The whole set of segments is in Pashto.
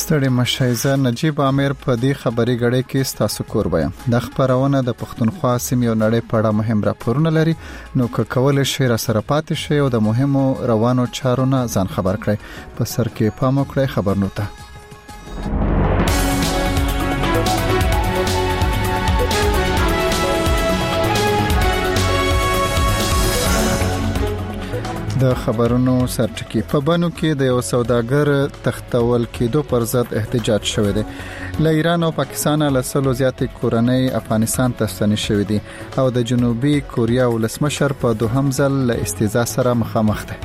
ستړي مشایزه نجیب عامر په دې خبري غړې کې ستاسو کور بیا د خبرونه د پښتونخوا سیمې او نړۍ په اړه مهم راپورونه لري نو کول شي را سره پاتې شي او د مهمو روانو چارو نه ځان خبر کړئ په سر کې پام وکړئ خبرنو ته د خبرونو سرټکی په بانو کې د یو سوداګر تختول کېدو پر ضد احتجاج شوه دی له ایران او پاکستان له سلو زیاتې کورنۍ افغانستان ته ستنې شوې دي او د جنوبي کوریا ولسمشر په دوهم ځل له استیزا سره مخامخ دی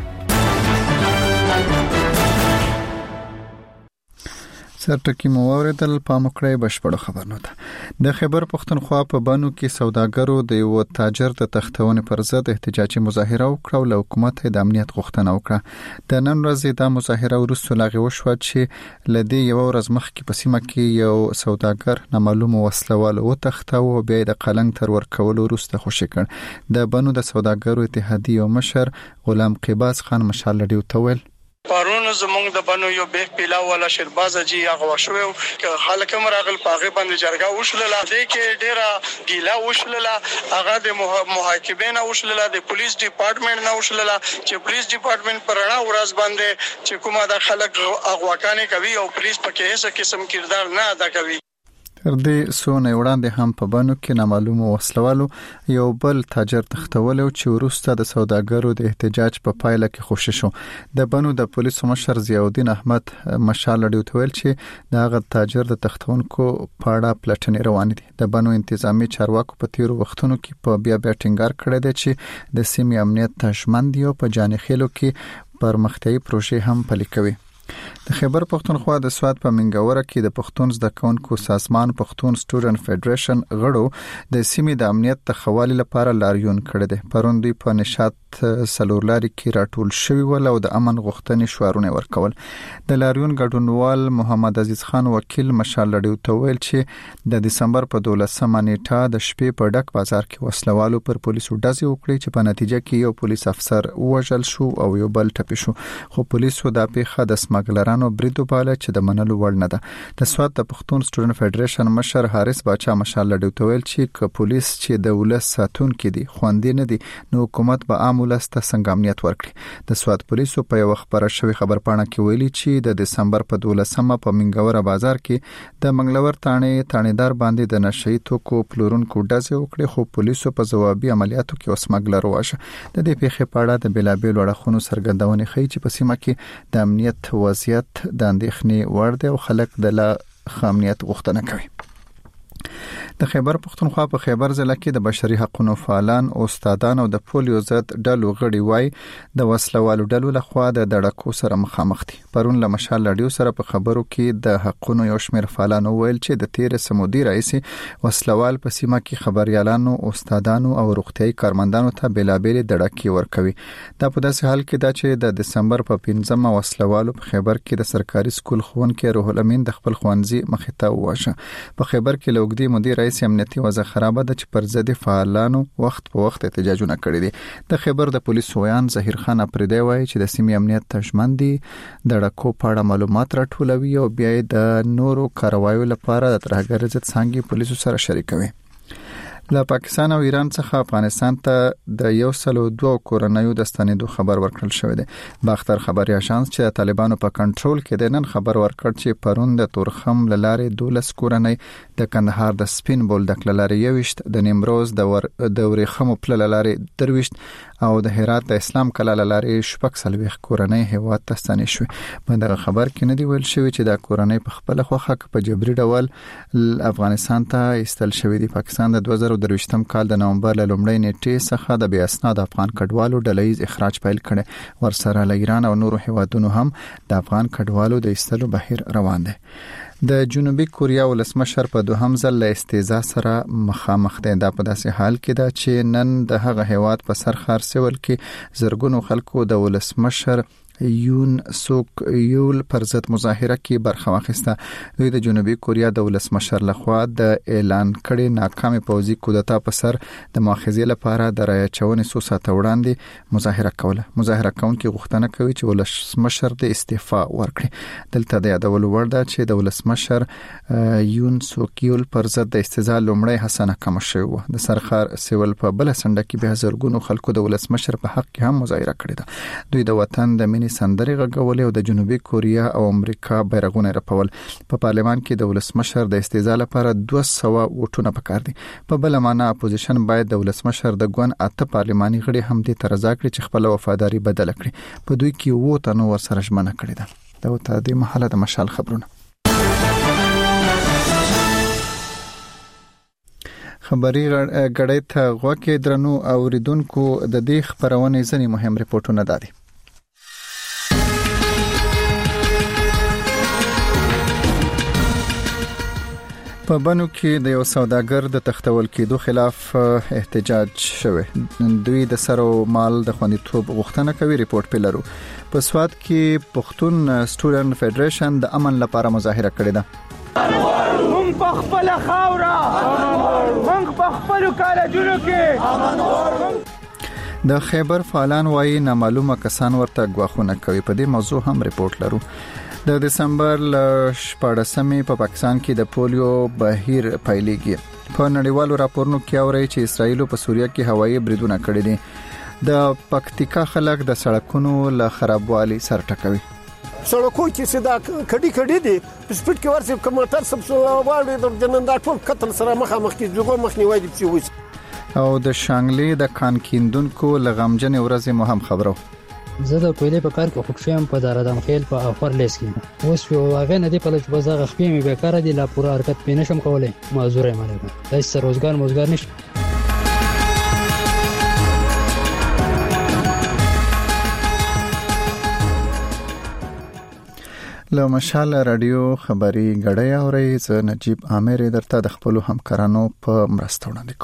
سرټکی مو اوریدل پامکړی بشپړ خبرنو ته د خیبر پښتونخوا په بانو کې سوداګرو د یو تاجر د تختونې پر ضد احتجاجي مظاهره وکړه او حکومت د امنیت غوښتنه وکړه د نن ورځې د مظاهره وروسته لاغي وشو چې لدی یو ورځ مخکې په سیمه کې یو سوداګر نامعلوم وسلوال او تختو او بیا د قلنګ تر ورکولو وروسته خوشی کړ د بانو د سوداګرو اتحادیه مشر غلام قباس خان مشال لډیو تویل پرون زمونږ د بنو یو به پیلا ولا شرباز جی هغه شوو خلک مراغل پاغه باندې جرګه وشلله د کې ډیره ګیلا وشلله هغه د محاکمین وشلله د پولیس ډپارټمنټ نه وشلله چې پولیس ډپارټمنټ پرانا ورځ باندې چې کومه د خلک اغواکانې کوي او پولیس پکې هیڅ قسم کردار نه ادا کوي تر دې سونه وړاندې هم په بانو کې نامعلوم وسلوالو یو بل تاجر تختول او چې وروسته د سوداګرو د احتجاج په پایله کې خوشی شو د بانو د پولیسو مشر ضیاء الدین احمد مشال لډیو تویل چې دغه تاجر د تختونکو پاړه پلټنې روان دي د بانو انتظامی چارواکو په تیرو وختونو کې په بیا ټینګار کړی دی چې د سیمې امنیت تضمین دی او په جانخېلو کې پرمختیايي پروژې هم پلي کوي د خیبر پښتونخوا د سواد په منګوره کې د پښتون زده کوونکو سازمان پښتون سټوډنټ فدریشن غړو د سیمې د امنیت تخوالي لپاره لاریون کړی دی پرون دوی په نشاط سلورلاري کې راټول شوی ول او د امن غوښتنې شعارونه ورکول د لاریون ګډونوال محمد عزیز خان وکیل مشال لډیو تویل چې د دسمبر په 12مه نیټه د شپې په ډک بازار کې وسلوالو پر پولیسو ډزې وکړې چې په نتیجه کې یو پولیس افسر وژل شو او یو بل ټپي شو خو پولیسو د پیښه د سمګلرانو بریدو بالا چې د منلو وړ نه ده د سواد د پښتون سټوډنټ فدریشن مشر حارث باچا مشال لډیو تویل چې ک پولیس چې د ولس ساتون کې دي خوندې نه دي نو حکومت به عام ولس ته څنګه امنیت ورکړي د سواد پولیسو په یو خبره شوی خبرپاڼه کې ویلي چې د دسمبر په 12مه په منګوره بازار کې د منګلور تانیدار باندې د نشئی توکو پلورونکو ډزې وکړي خو پولیسو په ځوابي عملیاتو کې وسمګلر واشه د دې پیښې په اړه د بلابل اړخونو سرګردونې خي چې په سیمه کې د امنیت وضعیت د اندېښنې وړ دی او خلک د لا امنیت غوښتنه کوي د خیبر پښتونخوا په خیبر ضلع کې د بشري حقوقو فعالان او استادان او د پولیو ضد ډلو غړي وای د وسلوالو ډلو لخوا د دړکو سره مخامخ دي پرون له مشال لډیو سره په خبرو کې د حقوقو یو شمېر فعالان ویل چې د تیر سمودي رئیس وسلوال په سیمه کې خبريالانو استادانو او روغتيایي کارمندانو ته بلابل دړکې ورکوي دا په داسې حال کې دا چې د دسمبر په 15مه وسلوالو په خیبر کې د سرکاري سکول ښوونکي روح الامین د خپل ښوونځي مخې ته واشه په خیبر کې لوګدي مدیر رئیس امنیتي وضع خرابه ده چې پر ضد فعالانو وخت په وخت احتجاجونه کړي دي د خیبر د پولیسو ویان ظهیر خان اپریدی وایي چې د سیمې امنیت تضمین دي د ډکو په اړه معلومات راټولوي او بیا د نورو کاروایو لپاره د ترهګر ضد څنګه پولیسو سره شریکوي له پاکستان او ایران څخه افغانستان ته د 102 کورنیو د ستنېدو خبر ورکړل شوی دی باختر خبري اژانس چې طالبانو په کنټرول کې د نن خبر ورکړ چې پرون د تورخم لارې 12 کورنۍ د کندهار د سپین بولدک لارې 21 د نیمروز د ورېخم پل لارې 23 او د هرات د اسلام کلا لارې شپږ سلويخ کورنۍ هیواد ته ستنې شوې په دغه خبر کې نه دی ویل شوی چې دا کورنۍ په خپل خوخه په جبري ډول افغانستان ته ایستل شوې دي پاکستان د 2023م کال د نومبر له لومړۍ نیټې څخه د بیا اسناد افغان کډوالو ډلهیز اخراج پیل کړي ورسره له ایران او نورو هیوادونو هم د افغان کډوالو د ایستلو بهیر روان دی د جنوبي کوریا ولسمشر په دوهم ځل له استیزا سره مخامخ دی دا په داسې حال کې دا چې نن د هغه هیواد په سر خار سیول کې زرګونو خلکو د ولسمشر یون سوک یول پر ضد مظاهره کې برخه واخیسته. دوی د جنوبي کوریا د ولسمشر لخوا د اعلان کړي ناکامه پوځي کودتا په سر د مؤاخذې لپاره د رایه چونې څو ساعته وړاندې مظاهره کوله. مظاهره کوونکي غوښتنه کوي چې ولسمشر د استعفا ورکړي. دلته د یادولو وړ ده چې د ولسمشر یون سوک یول پر ضد د استزال لومړی حسنه کم شوی و. د سرخار سیول په بل سنډه کې به زرګونو خلکو د ولسمشر په حق کې هم مظاهره کړې ده. دوی د وطن د مینې سندرې غږولې او د جنوبي کوریا او امریکا بیرغونه رپول. په پارلمان کې د ولسمشر د استزال لپاره 200 ووټونه پکار دي. په بل معنا اپوزیشن باید د ولسمشر د ګوند 8 پارلماني غړي هم دې ترځا کړي چې خپل وفاداری بدل کړي. په دوی کې وو تنو ورسره ژمنه کړې ده. دا وته د محله د مشال خبرونه. خبري غړې ته غوکه درنو اوریدونکو د دې خبرونه ځنی مهم ریپورتونه دادي. په بنو کې د یو سوداګر د تختول کېدو خلاف احتجاج شوه. دوی د سر او مال د خوندیتوب غوښتنه کوي. ریپورت پیلرو په سواد کې پښتون سټوډنټ فدریشن د امن لپاره مظاهره کړې ده. موږ په خپل خاوره موږ په خپل کالجونو کې د خیبر فعالان وايي نامعلومه کسان ورته غواخونه کوي. په دې موضوع هم ریپورت لرو. د دسمبر 14مې په پاکستان کې د پولیو بهیر پیلېږي. په نړیوالو راپورونو کې اوري چې اسرائیل په سوریه کې هوایي بریدونه کړي دي. د پکتیکا خلک د سړکونو له خرابوالي سر ټکوي. سړکو کې صدا کډي دي په سپیډ کې ورسې کومټر سب واړې د جنندا ټول قتل سره مخامخ کې جوګو مخنیوي دي چې او د شانګلې د کان کیندونکو لغمجن ورځې مهم خبرو. زه د کویلې په کار کې خوشم په دارادم خیل په اخر لیس کې اوس یو هغه نه دی په لږ بازار خپې مې بیکاره دي لا پوره حرکت پینې شم کولای معذور یم علیکم. دا څه روزګار نشته. له مشال رادیو خبري غړې اوري. زه نجيب عامر درته د خپل همکارانو په مرسته وړاندې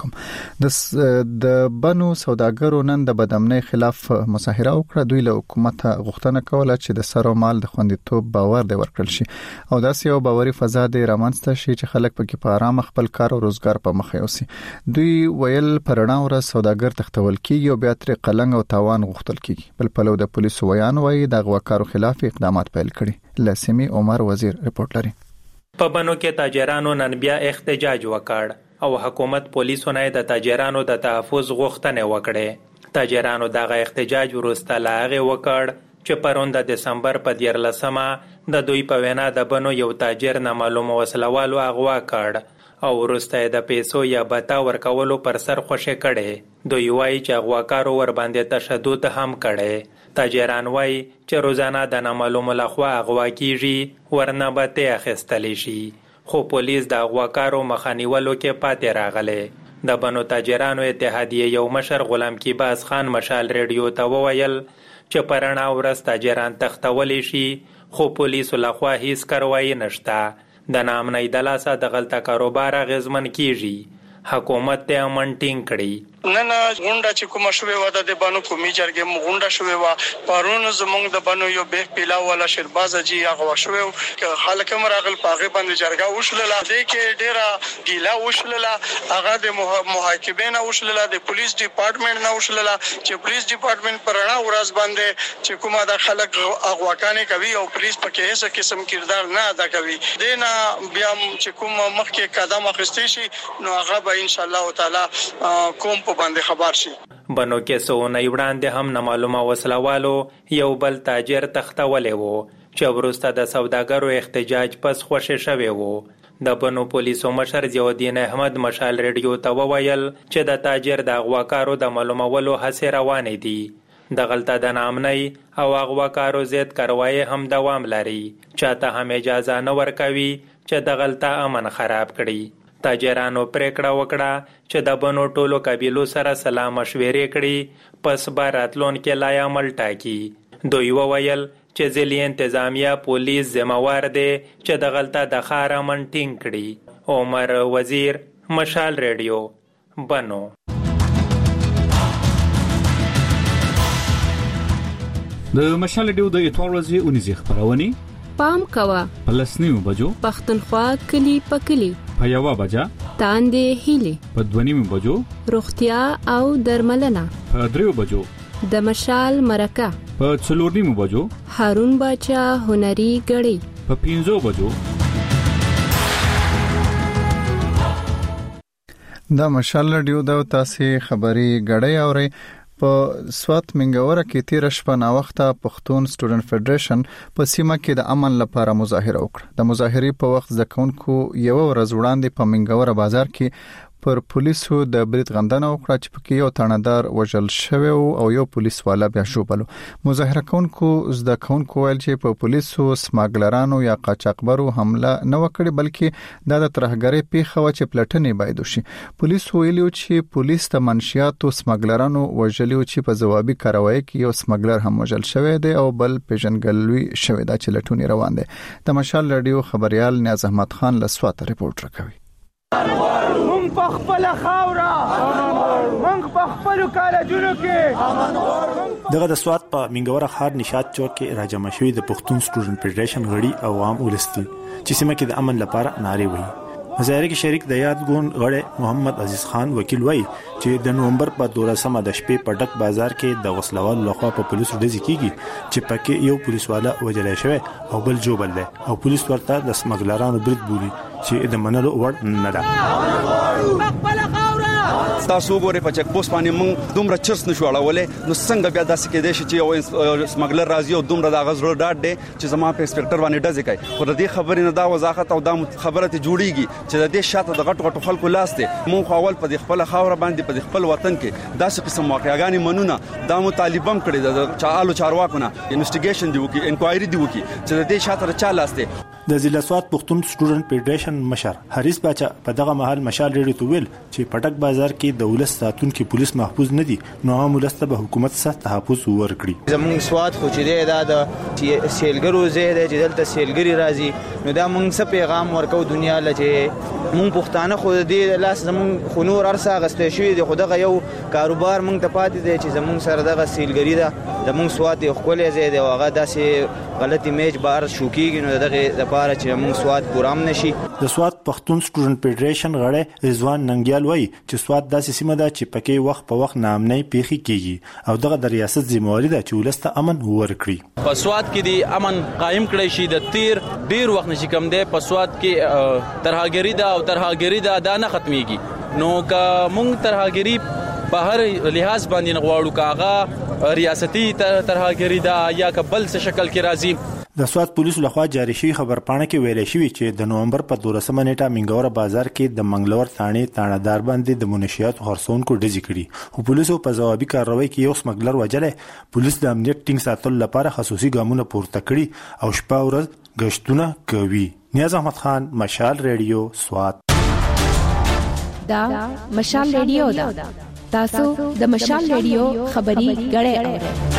کوم. د بنو سوداګرو نن د بدامنۍ خلاف مظاهره وکړه. دوی له حکومت غوښتنه کوله چې د سر او مال د خوندیتوب باور دی ورکړل شي او داسې یو باوري فضا د رامنځته شي چې خلک پکې په آرام خپل کار او روزګار په مخ یوسي. دوی ویل پرنا ورځ سوداګر تختول کیږي او بیا تر قلنګ او تاوان غوښتل کیږي. بل پلو د پولیسو ویان وایي د غواکارو خلاف اقدامات پیل کړي. لسمی عمر وزیر ریپورت لري. په بنو کې تاجرانو نن بیا احتجاج وکړ او حکومت پولیسو نه د تاجرانو د تحفظ غوښتنه وکړه. تاجرانو دغه احتجاج وروسته لاغه وکړ چې پروند د دسمبر په 14مه د دوی په وینا د بنو یو تاجر نامعلوم وسلوالو اغوا کړ او وروسته د پیسو یا بتا ورکولو پر سر خوشی کړي. دوی وایي چې اغواکارو ور باندې تشدد هم کړي. تاجران وایي چې روزانه د نامعلوم لخوا اغوا کیږي ورنه به ته اخیستلی شي. خو پولیس د اغواکارو مخانیولو کې پاتې راغله. د بنو تاجرانو اتحادیه یو مشر غلام کیباز خان مشال ریډیو ته وویل چې پرنا ورځ تاجران تختولی شي خو پولیسو لخوا هیڅ کاروایی نشته. د نامنۍ د لاسه د غلطه کاروبار اغیزمن کیږي. حکومت ته امن ټینګ کړي. نن غونډه چې کومه شوې و د بانو قومي جرګې غونډه شوې و. پرون زمونږ د بانو یو به پیلا ولا شرباز جی هغه شوې خلک مراغل پاغه باندې جرګه وشلله. د کې ډیره ګیلا وشلله. هغه د محاکمین وشلله د پولیس ډپارټمنټ نه وشلله چې پولیس ډپارټمنټ پرانا ورځ باندې چې کومه د خلک اغواکانې کوي او پولیس پکې هیڅ قسم کردار نه ادا کوي. دینا بیا چې کوم مخکې قدم اخیستي شي نو هغه به ان شاء الله تعالی کوم باندې خبر شي. بنو کې سونه وړاندې هم نامعلومه وسلوالو یو بل تاجر تختولې وو چې وروسته د سوداګرو احتجاج پس خوشی شوی وو. د بنو پولیسو مشر ضیاءالدین احمد مشال ریډیو ته وویل چې د تاجر د اغواکارو د معلومولو هڅې روانې دي. د غلطه د نامنۍ او اغواکارو ضد کاروایی هم دوام لري. چاته هم اجازه نه ورکوي چې د غلطه امن خراب کړي. تاجرانو پریکړه وکړه چې د بنو ټولو قبیلو سره سلا مشورې کړي پس به راتلونکي لا عمل ټاکي. دوی وویل چې ځلې انتظامیه پولیس ذمہوار دی چې د غلطه د ښار امن ټینګ کړي. عمر وزیر مشال ریډیو بنو. د مشال رادیو د اتوار ورځې اونیزه خبرونه پام کوا پلسنیو بجو پختونخوا کلی پکلی په یو بجا تاندې هیله په 2 بجو روغتیا او درملنه په 3 بجو د مشال مرکه په 4 بجو هارون باچا هنري غړي په 5 بجو دا مشال رادیو د تاسو خبري غړي اوري په سوات منګوره کې 13 شپه نا وخته پښتون سټوډنټ فدریشن په سیمه کې د امن لپاره مظاهره وکړه. د مظاهرې په وخت ځکونکو یو ورځ وړاندې په منګوره بازار کې پر پولیسو د برید غندنه وکړه چې پکې یو تانیدار وژل شوی او یو پولیس والا بیا شوبلو. مظاهره کوونکو زده کوونکو ویل چې په پولیسو سماګلرانو یا قاچاقبرو حمله نه وکړي بلکې د ترهګرۍ پیښه و چې پلټنې باید وشي. پولیس ویلي چې پولیس د منشیاتو سماګلرانو وژلي چې په ځوابي کاروایی کې یو سماګلر هم وژل شوی دی او بل پیژنګلوي شوی دا چې لټونی روان دي. د مشال رادیو خبريال نیاز احمد خان له سوات رپورټ راکوي. مونږ په خپل خاورا مونږ په خپل کالجونو کې دغه د سوات په منګوره ښار نشاط چوک کې راجمع شوی د پښتون سټوډنټ فدریشن غړي او عام ولستي چې سیمه کې د امن لپاره نارې وایي. مظاهره کې شریک د یاد ګون غړي محمد عزیز خان وکیل وایي چې د نومبر په 12مه د شپې په ډک بازار کې د وسلوال لخوا په پولیسو ډزې کیږي چې پکې یو پولیس والا وژل شوی او بل جوبل دی او پولیس ورته د سمګلرانو برید بولي چې د منلو وړ نه ده. تاسو ګورئ په چک پوسټ باندې موږ دومره چرس نشو اړولې نو څنګه بیا داسې کېدې چې یو سمګلر راځي او دومره د غزر ډاټ دی چې زما په انسپکټر باندې ډزې کوي. خو د دې خبرې نه دا وضاحت او دا خبره ته جوړیږي چې د دې شاته د غټ خلکو لاس دی. موږ اول په خپل خاور باندې په خپل وطن کې داسې قسم واقعیاګانې منونه دا مو طالبان کړی د چالو چارواکونه انویسټیګیشن دی وکي انکوایري دی وکي چې د دې شاته چا لاس دی. د ضلع سوات پښتون سټوډنټ فدریشن مشر حریث باچا په دغه محل مشال ریډیو ته ویل چې پټک بازار کې د ولس ساتونکو پولیس محفوظ نه دي نو هم ولسته به حکومت سخت تحفظ ورکړي. زموږ سوات خو چې دا د سیلګرو زه د جدل سیلګری راځي نو دا موږ څه پیغام ورکو دنیا لته موږ پښتانه خو دې لاس زموږ خنور ارسه غستې شوی دی خو دغه یو کاروبار موږ ته پاتې دی چې زموږ سره دغه سیلګری ده د موږ سوات یو خپل ځای دی او هغه داسې غلط ایمیج بار شو کیږي نو دغه لپاره چې موږ سوات پورام نشي. د سوات پښتون سټوډنټ فدریشن غړي رضوان ننګیال وایي چې سوات داسې سیمه ده چې پکې وخت په وخت نامنۍ پیښې کیږي او دغه د ریاست ذمہواری ده چې ولسته امن ورکړي. په سوات کې د امن قائم کړی شي د تیر ډیر وخت نشي کم دی. په سوات کې ترهګری ده او ترهګری ده دا نه ختميږي نو که موږ ترهګری په هر لحاظ باندې غواړو کاغه ریاستي ترهګری ده یا کبل څه شکل کې راځي. د سوات پولیسو لخوا جاری شوی خبرپاڼه کې ویل شوی چې د نومبر په 12مه نیټه منګوره بازار کې د منګلور ثاني تانیدار باندې د منشیات خرڅونکو ډزې کړي او پولیسو په ځوابي کاروایی کې یو سمګلر وژلې. پولیس د امنیت ټینګ ساتلو لپاره خصوصي ګامونه پورته کړي او شپه ورځ گشتونه کوي. نیاز احمد خان مشال رادیو سوات. دا مشال رادیو دا تاسو د مشال رادیو خبري غړې اورئ.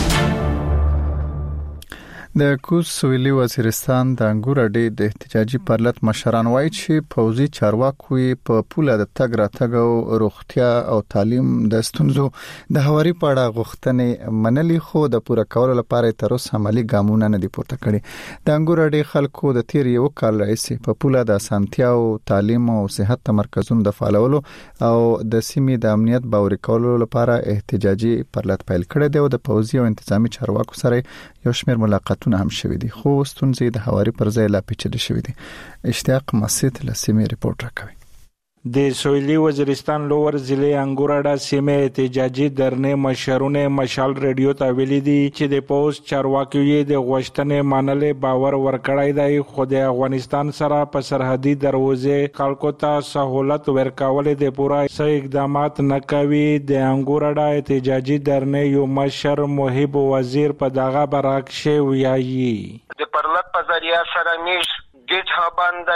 د کوز سویلي وزیرستان د انګور اډې د احتجاجي پرلط مشران وایي چې پوځي چارواکو په پوله د تګ راتګ او روغتیا او تعلیم د ستونزو د هواري پاړه غوښتنې منلي خو د پوره کولو لپاره تر اوسه عملی ګامونه نه دي پورته کړي. د انګور اډې خلکو د تیر یو کال راځي په پوله د اسانتیا او تعلیم او صحت مرکزونو د فعالولو او د سیمې د امنیت باوري کولو لپاره احتجاجي پرلط پیل کړی دی او د پوځي او انتظامی چارواکو سره یو شمېر ملاقاتونه هم شوي دي خو ستونزې د هواري پر ځای لا پیچلې شوي دي. اشتیاق مسعود له سیمې رپورټ راکوي. د سویلي وزیرستان لوور ضلع انګوراډا سیمه احتجاجي درنه مشرونه مشال رادیو ته ویلي دي چې د پوز چارواکي د غوښتنې منلې باور ورکړای دی خو د افغانستان سره په سرحدي دروازې خلکو ته سہولت ورکول د پوره اقدامات نه کوي. د انګوراډا احتجاجي درنه یو مشر محب وزیر په دغه برعکس ویایي د پرلط په ذریعہ سره میش گیټ ها باندې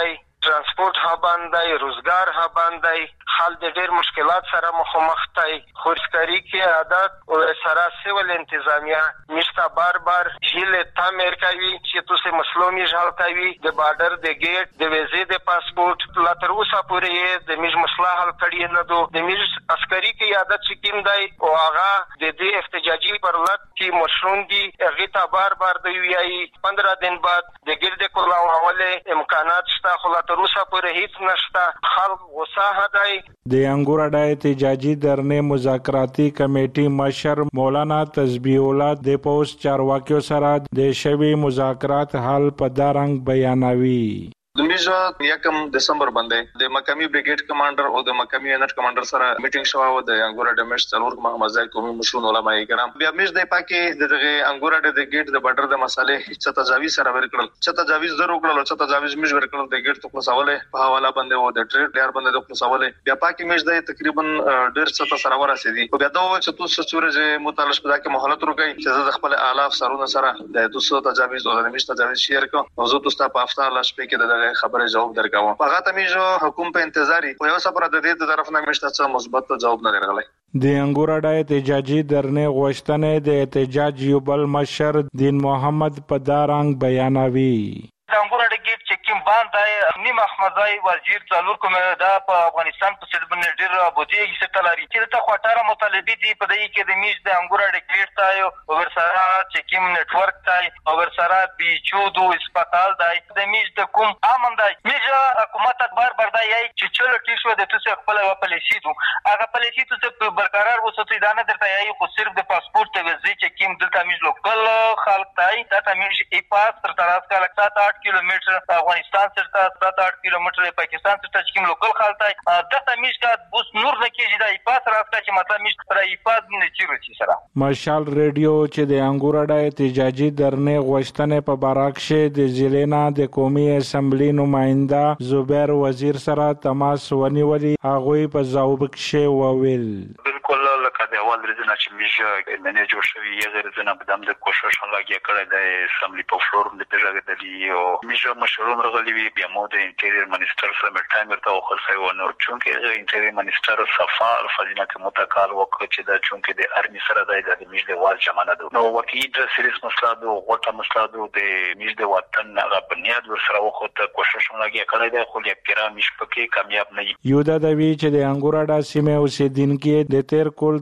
ترانسپورت ها باندې روزګار ها باندې حال د ډېر مشکلات سره مخامخ دي. خورسکاری کې عادت او سره سیول انتظامیه مشتا بار بار هیله تعمیر کوي چې تاسو مسلومی ژال کوي د بارډر د گیټ د ویزې د پاسپورت لا تر اوسه پورې د میج مسله حل کړی نه دو. د میج عسکري کې عادت چې کیم دی او هغه د دې احتجاجي پرلط کې مشرون دي هغه ته بار بار دی ویایي 15 دن بعد د ګرد کولاو حواله امکانات شته خو لا تر اوسه پورې هیڅ نشته. خلک غوسه هداي. د انګور اډا احتجاجي درنه مذاکراتی کمیټې مشر مولانا تسبیح الله د پوسټ چارواکیو سره د شوی مذاکرات حل په دارنګ بیانوي. د میجا 1 دسمبر باندې د مقامی بریګیډ کمانډر او د مقامی یونټ کمانډر سره میټینګ شوه د انګور اډا مش څلور محمد قومي مشرون علماء کرام بیا میج د پاکي د انګور اډا د گیټ د بارډر د مسالې چې تجاویز سره ورکړل چې تجاویز درو کړل چې تجاویز میج ورکړل د گیټ ته خلاصوله په حواله باندې او د ټریډ لار باندې د خلاصوله بیا پاکي میج د تقریبا 1.5 سره ورسېدي او بیا دا چې تاسو سورج متعلق په دغه مهلت ورګي چې د خپل اعلاف سرونه سره د 200 تجاویز او د میج تجاویز شیر کو موضوع تاسو په افطار لاس په کې د خبره جواب درکاوه. هغه ته میجو حکومت په انتظاری خو یو صبر د دې طرف نه مشته څه مثبت جواب نه درغلی. د انګور اډا احتجاجي درنه غوښتنه د احتجاج یو بل مشر دین محمد پدارنګ بیانوي. د انګور اډا گیټ چې کوم باندې نیم احمدای وزیر څلور کوم دا په افغانستان په سیل باندې ډیر بودی یې ستلاري چې ته خاطر مطالبه دي په دې کې د میج د انګور اډا گیټ ته او ورسره چې کوم نت ورک ته او ورسره بیچودو هسپتال دی د میج د کوم امندای میج حکومت بار بار دی چې چلو ټی شو د تاسو خپل پالیسی دو هغه پالیسی ته برقرار وساتئ دا نه درته یی خو صرف د پاسپورت ته وزي چې کوم دلته میج لوکل خلک دی دا میج ای پاس تر تراس کا لګتا 8 کیلومتر افغانستان څخه 7-8 کیلومتر پاکستان څخه چې کوم لوکل خلک دی دغه میج کا بوس نور نه کیږي دا ای پاس راځي چې مطلب میج پر ای پاس نه چیرې سره. مشال ریډیو چې د انګور اډا احتجاجي درنه غوښتنه په باراکشه د ضلع د قومي اسمبلی نماینده زبیر وزیر سره تماس ونیولي هغه په ځواب کې وویل. بالکل لکه د اول ورځې چې میج منې جوړ شوی یې غیر نه بدم د کوشش لګیا کړی د اسمبلی په فلور د پیژګه دی او میج مشرون راغلی وی بیا مو د انټیریر منیسټر سره ټایم ورته خلصای و نو چونکه انټیریر منیسټر صفا الفاظینه کې متقال وکړي چې دا چونکه د ارمی سره د میج د وال جمانه دو نو وکی د سریس مسله دو غوټه مسله دو د میج د وطن هغه بنیاد ورسره وخت کوشش لګیا کړی دی خو یې پیرا میش پکې کامیاب نه یو دا وی چې د انګور اډا سیمه اوسیدونکو د تیر کول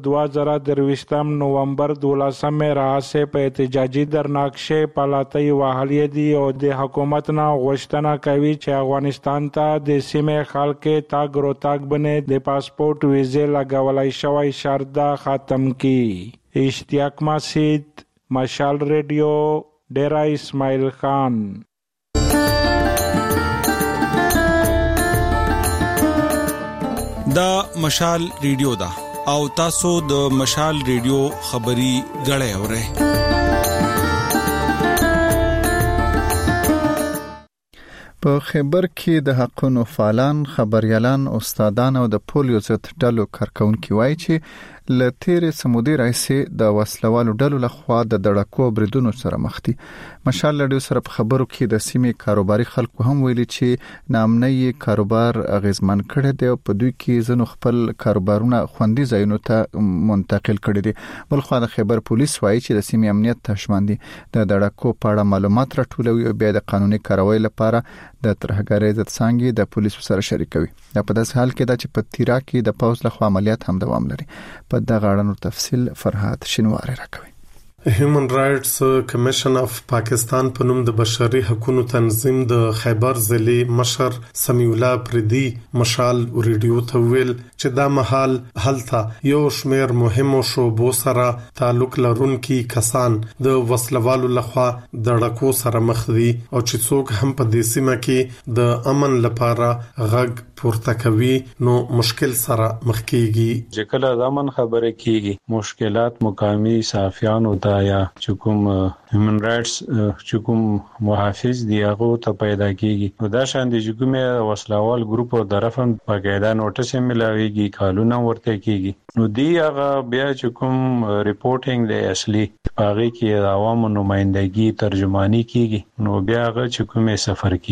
2023 نومبر 12 راځه په احتجاجي درناکشه پالاتای وحالی دی او د حکومت نه غوښتنه کوي چې افغانستان ته د سیمه خلک تاګ روتاګ بنه د پاسپورت ویزه لګولای شوی شرط ختم کی. اشتیاق مسجد مشال ریډیو ډیرا اسماعیل خان. دا مشال ریډیو دا او تاسو د مشال ریډیو خبري غړې اورئ. په خبر کې د حقونو فعالان خبريالان استادان او د پولیو ضد ډلو کارکونکو وایي چې لتیر سمودي رئیسي د وسلوالو ډلو لخوا د دړکو بریدونو سره مخ دي. مشال لډیو سره په خبرو کې د سیمې کاروباري خلکو هم ویلي چې نامنۍ کاروبار اغیزمن کړي دي او په دوی کې زنو خپل کاروبارونه خوندي ځایونو ته منتقل کړي دي. بل خو د خبر پولیس وایي چې د سیمې امنیت تشمن دي د دړکو په اړه معلومات راټولوي او بیا د قانوني کاروایی لپاره د ترهګرۍ ضد څنګه د پولیسو سره شریکوي. دا په داس حال کې دا چې په تیرا کې د پوز لخوا عملیات هم دوام لري. په دغه اړه تفصیل فرهاد شینواری راکوي. هیومن رائټس کمیشن اف پاکستان په نوم د بشري حقوقو تنظیم د خیبر ضلع مشر سمیع الله پردي مشال ریډیو ته ویل چې دا مهال هلته یو شمیر مهمو شوبو سره تعلق لرونکي کسان د وسلوالو لخوا د ډکو سره مخ دي او چې څوک هم په دې سیمه کې د امن لپاره غږ پورته کوي نو مشکل سره مخ کیږي. چې کله د امن خبره کیږي مشکلات مقامی صحافیانو ته یا چې کوم هیومن رائټس چې کوم محافظ دی هغه ته پیدا کیږي نو دا شان دي چې کومه وسلوال ګروپ او طرفن په قاعده نوټس ملاويږي کالونه ورته کیږي نو دی هغه بیا چې کوم ریپورټینګ دی اصلي هغه کې عوامو نمائندګي ترجمانی کیږي نو بیا هغه چې کومه سفر کیږي.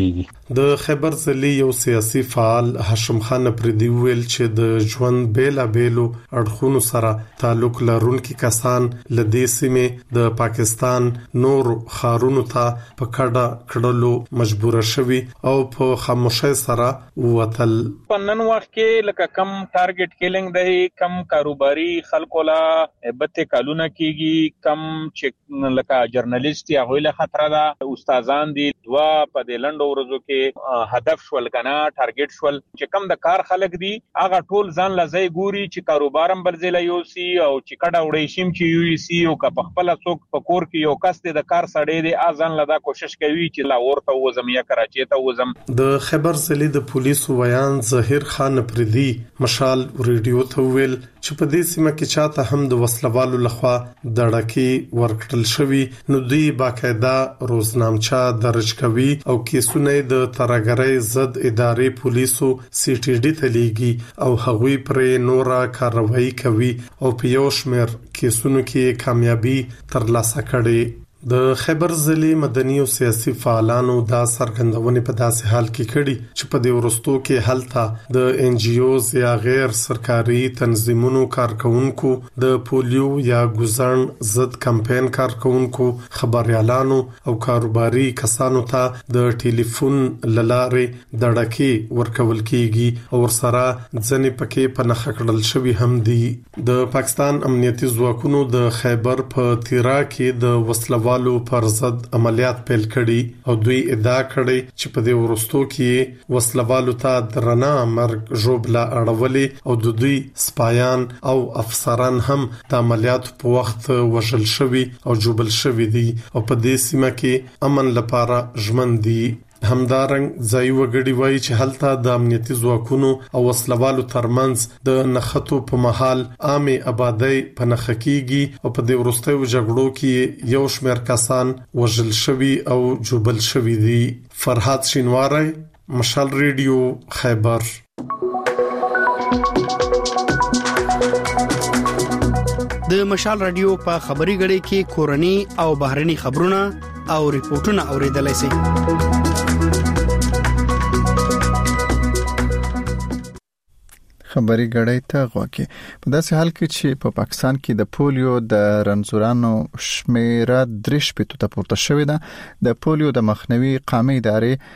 د خیبر ضلع یو سیاسي فعال هاشم خان پردي ویل چې د ژوند بیلا بیلو اړخونو سره تعلق لرونکي کسان لدې سیمې د پاکستان نور خارونو ته په کډه کړلو مجبور شوي او په خاموشۍ سره وتل. په نن وخت کې لکه کم ټارګټ کیلینګ دی، کم کاروباري خلکو لا بته کالونه کیږي، کم چې لکه جرنالیست یا غویله خطر ده، استادان دي دوا په دې لندو ورځو کې هدف شول کنه ټارګټ شول چې کم د کار خلک دي هغه ټول ځان لزای ګوري چې کاروبارم بلځله یو سی او چې کډه وړي شیم چې یو سی او که په خپل څوک په کور کې یو کس د کار سړی دی ازان لدا کوشش کوي چې لاهور ته وزم یا کراچي ته وزم. د خیبر ضلع د پولیسو ویان ظاهر خان پردي مشال ریډیو ته ویل چې په دې سیمه کې چاته هم د وسلوالو لخوا دړکی ورکړل شوی نو دوی باقاعده روزنامچه درج کوي او کیسونه د ترګرۍ ضد ادارې پولیسو سی ټي ډي ته لیږي او هغوی پرې نورا کاروایی کوي او په یو شمېر کیسونو کې کامیابی ترلاسه کړي. د خیبر ضلع مدني او سیاسي فعالانو دا څرګندونې په داسې حال کې کړي چې په دې ورستو کې هلته د ان جی اوز یا غیر سرکاري تنظیمونو کارکونکو، د پولیو یا ګوزن ضد کمپاین کارکونکو، خبريالانو او کاروباري کسانو ته د ټلیفون لارې دړکی ورکول کیږي او ورسره ځنې پکې په نخښه کړل شوی هم دي. د پاکستان امنیتي ځواکونو د خیبر په تیرا کې د وسلوالو پر ضد عملیات پیل کړي او دوی ادعا کړي چې په دې ورستو کې وسلوالو ته درنه مرګ ژوبله اړولې او د دوی سپایان او افسران هم د عملیات په وخت وژل شوي او جوبل شوي دي او په دې سیمه کې امن لپاره ژمن دي. همدارنګ ځای وګړي وایي چې هلته د امنیتي ځواکونو او وسلوالو ترمنځ د نخښتو په مهال عامه آبادی په نخښه کیږي او په دې وروستیو جګړو کې یو شمېر کسان وژل شوي او جوبل شوي دي. فرحات شینواری، مشال ریډیو، خیبر. د مشال رادیو په خبري غړي کې کورني او بهرني خبرونه او ریپورتونه اوریدلای شئ. خبري غړی ته غواکي په داسې حال کې چې په پاکستان کې د پولیو د رنځورانو شمیره 3 ته پورته شوې ده. د پولیو د مخنیوي قامي ادارې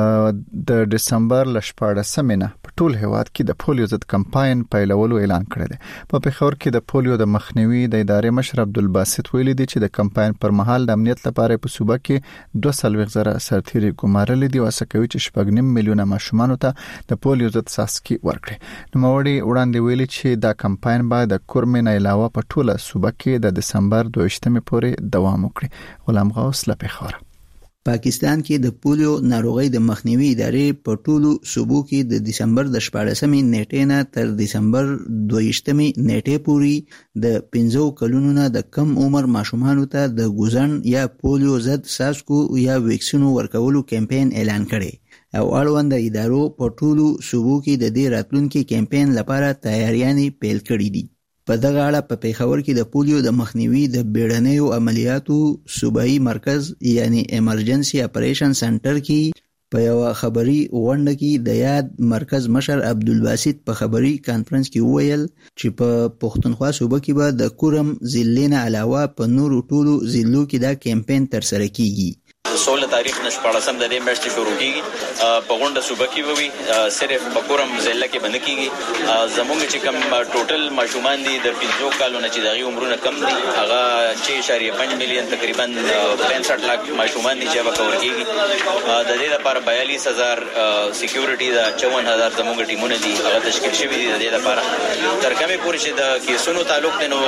د دسمبر ل 14 نه په ټول هیواد کې د پولیو ضد کمپاین پیلولو اعلان کړی دی. په پېښور کې د پولیو د مخنیوي د ادارې مشر عبدالباسط ویلي دی چې د کمپاین پر مهال د امنیت لپاره په صوبه کې 200,000 سرتیري ګمارل دي او اسکوي چې 2.5 میلیونه ماشومان ته د پولیو ضد څاڅکي ورکړي. نو وړي وړاندې ویلي چې دا کمپاین باید د کورمن علاوه په ټوله صوبه کې د دسمبر 22 پورې دوام وکړي. غلام غوث له پېښور. پاکستان کې د پولیو ناروغي د مخنیوي ادارې په ټولو صوبو کې د دسمبر د 14 نیټې نه تر دسمبر 22 نیټې پورې د 15 کلونو نه د کم عمر ماشومانو ته د ګوزن یا پولیو ضد څاڅکو یا ویکسینو ورکولو کمپاین اعلان کړي او اړوند ادارو په ټولو صوبو کې د دې راتلونکي کمپاین لپاره تیاریانې پیل کړې دي. په دغه اړه په پېښور کې د پولیو د مخنیوي د بیړنیو عملیاتو صوبایي مرکز یعنی ایمرجنسي اپریشن سنټر کې په یو خبري غونډه کې د یاد مرکز مشر عبدالباسط په خبري کانفرنس کې وویل چې په پښتونخوا صوبه کې به د کورم ضلع نه علاوه په نورو ټولو ضلعو کې دا کمپاین ترسره کیږي. 16 تاریخ نه 14 د دې میاشتې شروع کیږي. په غونډه صوبه کې وي صرف په کورم ضلع کې باندې کیږي. زموږ چې کم ټوټل ماشومان دي د 15 کالو نه چې دغه عمرونه کم دي هغه 6.5 میلیون تقریبا 65 لک ماشومان دي چې به کور کیږي. د دې لپاره 42000 سکیورټي دا 54000 زموږ ټیمونه دي هغه تشکیل شوي دي. د دې لپاره تر کومه پورې چې د کیسونو تعلق دی نو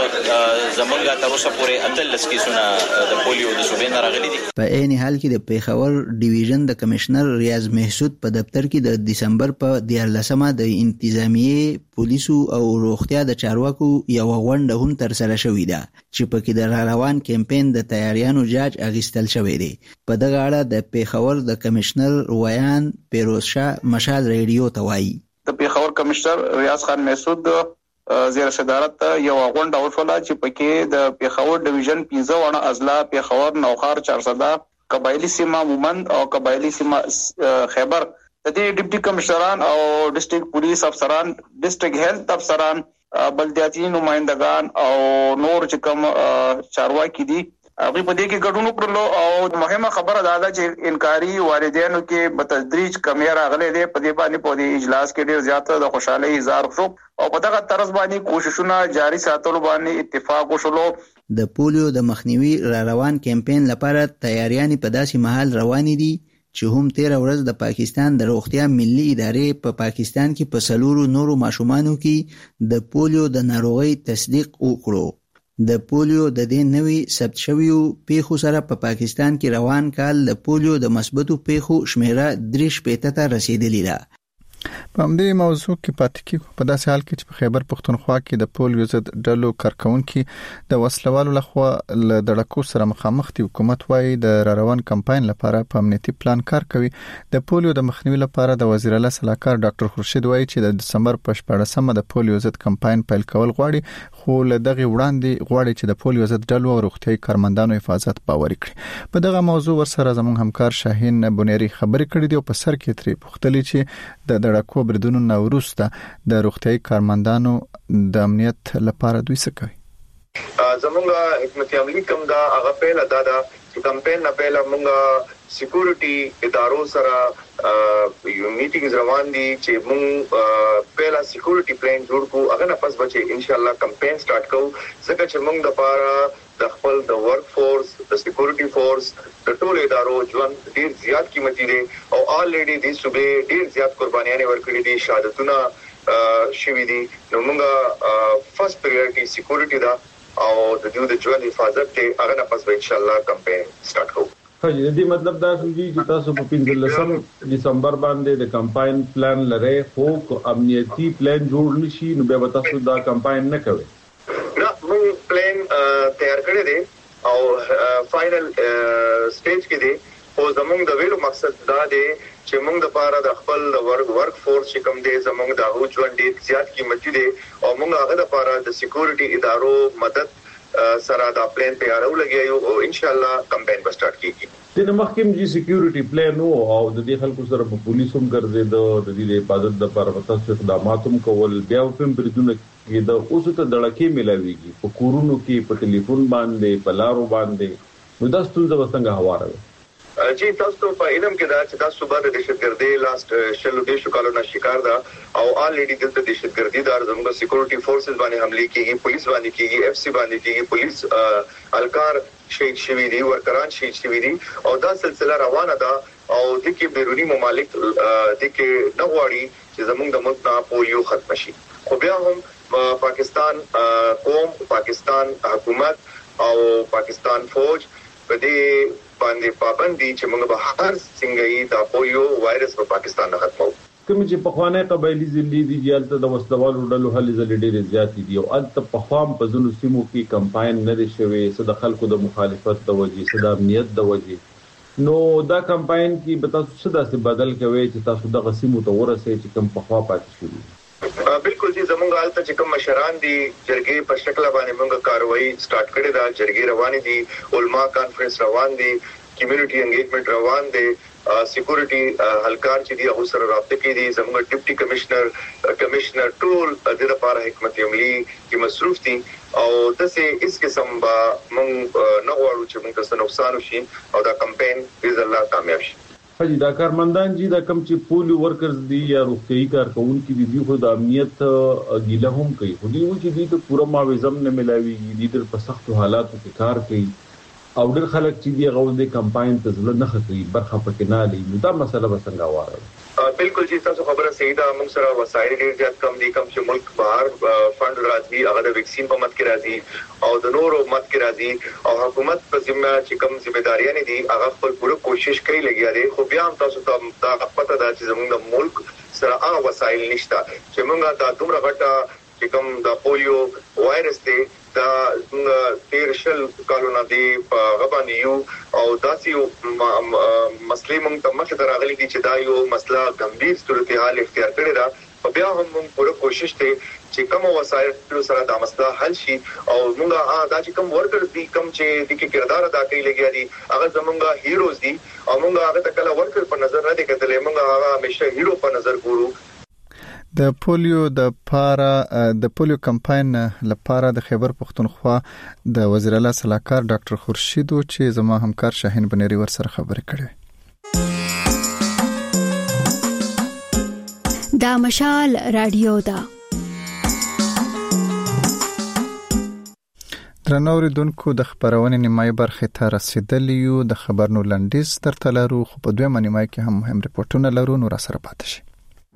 زموږ تر اوسه پورې اتل کیسونه د پولیو د صوبې نه راغلي دي. په عین حال کې د پېښور ډیویژن د کمشنر ریاض محسود په دفتر کې د دسمبر په 14مه د انتظامیه پولیسو او روغتیا د چارواکو یو غونډه هم ترسره شوې ده چې په کې د روان کمپاین د تیاریانو جاج اغستل شوې دي. په دغه اړه د پېښور د کمشنر ویان پیروز شاه مشال ریډیو ته وایي. د پېښور کمشنر ریاض خان محسود زیر صدارت یو غونډه وشوله چې پکې د پېښور ډیویژن 15 اضلاع پېښور نوخار 400 قبایلی سیمه مومند او قبایلی سیمه خیبر د دې ډیپټي کمشنران او ډیسټریکټ پولیس افسران ډیسټریکټ هیلث افسران بلدیاتي نمائندگان او نور چې کوم چارواکي دي هغه په دې کې ګډون وکړلو او مهمه خبره دا ده چې انکاري والدینو کې بتدریج کمی راغلي دي په دې باندې په دې اجلاس کې ډیر زیاته د خوشحالي اظهار شو او په دغه طرز باندې کوششونه جاري ساتلو باندې اتفاق وشولو. د پولیو د مخنیوي را روان کمپاین لپاره تیاریان په داسې محل روان دي چې هم 13 ورځ د پاکستان د روغتیا ملي ادارې په پاکستان کې په سلورو نورو ماشومانو کې د پولیو د ناروغي تصدیق وکړو. د پولیو د دې نوي ثبت شویو پیښو سره په پاکستان کې روان کال د پولیو د مثبتو پیښو شمیره 3 ته رسیدلې ده. په همدې موضوع کې پاتې کیږو په داسې حال کې چې په خیبر پښتونخوا کې د پولیو ضد ډلو کارکونکو د وسلوالو لخوا له دړکو سره مخامخ دي. حکومت وايي د روان کمپاین لپاره په امنیتي پلان کار کوي. د پولیو د مخنیوي لپاره د وزیر اعلی صلاحکار ډاکټر خورشید وايي چې د دسمبر په 14مه د پولیو ضد کمپاین پیل کول غواړي، خو له دغه وړاندې غواړي چې د پولیو ضد ډلو او روغتيایي کارمندانو حفاظت باوري کړي. په دغه موضوع ورسره زموږ همکار شاهین بنيري خبرې کړې دي او په سر کې ترې پوښتلې چې د دړکو بریدونو نوروسته د روغتيایي کارمندانو د امنیت لپاره دوی څه کوي. زمونږ حکمت عملی کوم دا هغه پیل ادا دا کمپاین نه پیل مونږ سکیورټي ادارو سره یو میټینګز روان دي چې مونږ پیلا سکیورټي پلان جوړ کو هغه نه پس بچي ان شاء الله کمپاین سٹارټ کوو ځکه چې مونږ د پاره د خپل د ورک فورس د سکیورټي فورس د ټول ادارو ژوند ډیر زیات قیمتي دي او الریډي د صوبې ډیر زیات قربانيان ورکړي دي، شهادتونه شوي دي. نو مونږه فرست پریورټي سکیورټي دا او د دې د ژوند حفاظت ته هغه نه پس ان شاء الله کمپاین سٹارټ کوو. فجر دې مطلب دا دی چې تاسو په 15 دسمبر باندې د کمپاین پلان لرئ خو امنیتي پلان جوړ نشي نو به تاسو دا کمپاین نه کوئ. نه موږ پلان تیار کړی دی او فائنل سټیج کې دی او زموږ د ویلو مقصد دا دی چې موږ د پاره د خپل ورک فورس چې کوم دی زموږ د هغو ژوند ډیر زیات قیمتي دی او موږ هغه د پاره د سکیورټي ادارو مدد سره دا پلان تیارو لګیو او ان شاء الله کمپاین به سٹارټ کیږي. د مخکیم جی سکیورټي پلان او د دې خلکو سره په پولیسوم ګرځیدو د دې حفاظت لپاره تاسو اقداماتوم کول بیا په بریدونو کې د اوسه ته دړکې ملاويږي په کورونو کې په ټلیفون باندې په لارو باندې نو دا ستونزه وسنګ هواره جی تاسو په علم کې دا چې دا صوبه د دهشتګردي لاست شلو دیشو کالو نه شکار دا او الریډي د دهشتګردي دار زموږ سکیورټي فورسز باندې حمله کیږي، پولیس باندې کیږي، اف سی باندې کیږي، پولیس الکار شهید شوی دي، ورکران شهید شوی دي او دا سلسله روانه ده او د کې بیرونی ممالک د کې نه غواړي چې زموږ د ملک نه پولیو ختم شي. خو بیا هم پاکستان قوم، پاکستان حکومت او پاکستان فوج په دې باندې پابند دي چې موږ به هر څنګه دا پولیو وایرس په پاکستان نه ختمو. کوم چې په خوانه قبایلی ځلې دي جالته د وسلوالو ډلو هلي ځلې ډېر زیات دي او الته په خوام په ځینو سیمو کې کمپاین نه لري شوی صد خلکو د مخالفت د وجې صد امنیت د وجې نو دا کمپاین کې به تاسو څه داسې بدل کوي چې تاسو د غسیمو ته ورسئ چې کوم په خوا پاتې شي. بالکل جی زمونږ حالت چې کوم مشران دي جرګې په شکل باندې موږ کاروایی سٹارټ کړې دا جرګې روان دي، علما کانفرنس روان دي، کمیونټي انګیجمنٹ روان دي، سکیورټي هلکار چې دی هغه سره رابطه کې دي، زموږ ډیپټي کمشنر ټول د لپاره حکمت عملی کې مصروف دي او دسه اس قسم با موږ نه غواړو چې موږ څه نقصان وشي او دا کمپاین باذن الله کامیاب شي. حاجی دا کارمندان جی دا کم چې پولیو ورکرز دي یا روغتيایي کارکونکو دي خو د امنیت ګیله هم کوي خو دوی چې دوی ته پوره معاوضه نه ملاويږي دي په سختو حالاتو کې کار کوي او ډېر خلک چې دی غوډ د کمپاین ته ځل نه خطري برخه پکې نه لې نو دا مسله وسنګ واره. بالکل جی تاسو خبره صحیح ده، موږ سره وسایل ډېر زیات کم دي، کم چې ملک بهر فند راځي هغه د ویکسین په مت کې راځي او د نورو مت کې راځي او حکومت په ذمہ چې کم ځمېداریاں دي هغه خپل پوره کوشش کوي لګیا دي خو بیا هم تاسو ته دا پته ده چې زموږ د ملک سره هغه وسایل نشته چې موږ دا دومره غټه چې کوم د پولیو وایرس دی دا تیرشل کالونه دی په غبانی یو او داسې مسلې موږ ته مخه راغلي دي چې دا یو مسله ګمبیر صورتحال اختیار کړی دا بیا هم موږ پوره کوشش ته چې کوم وسایل سره د مسله حل شي او موږ دا چې کوم ورکرز دي کوم چې د کردار ادا کوي لګیا دي هغه زمونږ هیروز دي او موږ هغه ته کله ورکر په نظر نه دي کتلې موږ هغه همیشه هیرو په نظر ګورو. د پولیو کمپاین لپاره د خیبر پختونخوا د وزیر اعلی صلاحکار ډاکټر خورشید چې زما همکار شاهین بنيري ور سره خبرې کړې. دا مشال رادیو دا درنوریدونکو د خبرونې نیمای برخه ته رسیدلی یو. د خبرونو لنډیز تر تلارو خو په دویمه نیمای کې هم مهم ریپورتونه لرو. نو را سره پاتې شئ.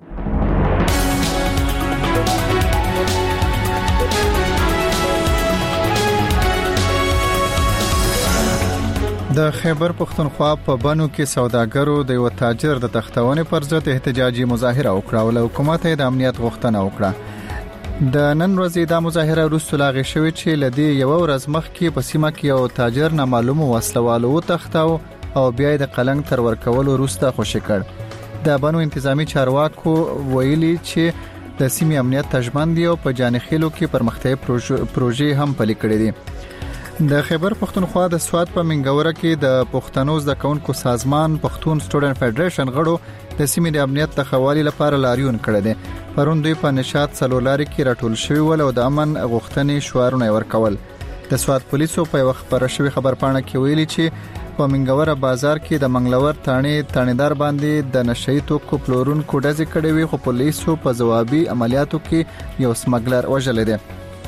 د خیبر پختونخوا په بانو کې سوداګرو د یو تاجر د تختونې پر ضد احتجاجي مظاهره وکړه او له حکومت د امنیت غوښتنه وکړه. د نن ورځې د مظاهره وروسته لاغې شوې چې لدی یو ورځ مخکې په سیمه کې یو تاجر نامعلوم وسلوالو وتښتاو او بیا د قلنګ تر ورکولو وروسته خوشی کړ. د بانو انتظامی چارواکو ویلي چې د سیمې امنیت تضمین دی او په جانخیلو کې پرمختیايي پروژې هم پلي کړې دي. د خیبر پختونخوا د سواد په منګوره کې د پښتنو زده کوونکو سازمان پښتون سټوډنټ فدریشن غړو د سیمې د امنیت د خوالي لپاره لاریون کړی دی. پرون دوی په نشاط سلولاري کې راټول شوی ول او د امن غوښتنې شعارونه ورکول. د سواد پولیسو په وخت پر شوی خبرپاڼه کې ویلي چې په منګوره بازار کې د منګلور تانیدار باندې د نشئی توکو پلورونکو ډزې کړې وي خو پولیسو په ځوابي عملیاتو کې یو سمګلر وژل دي.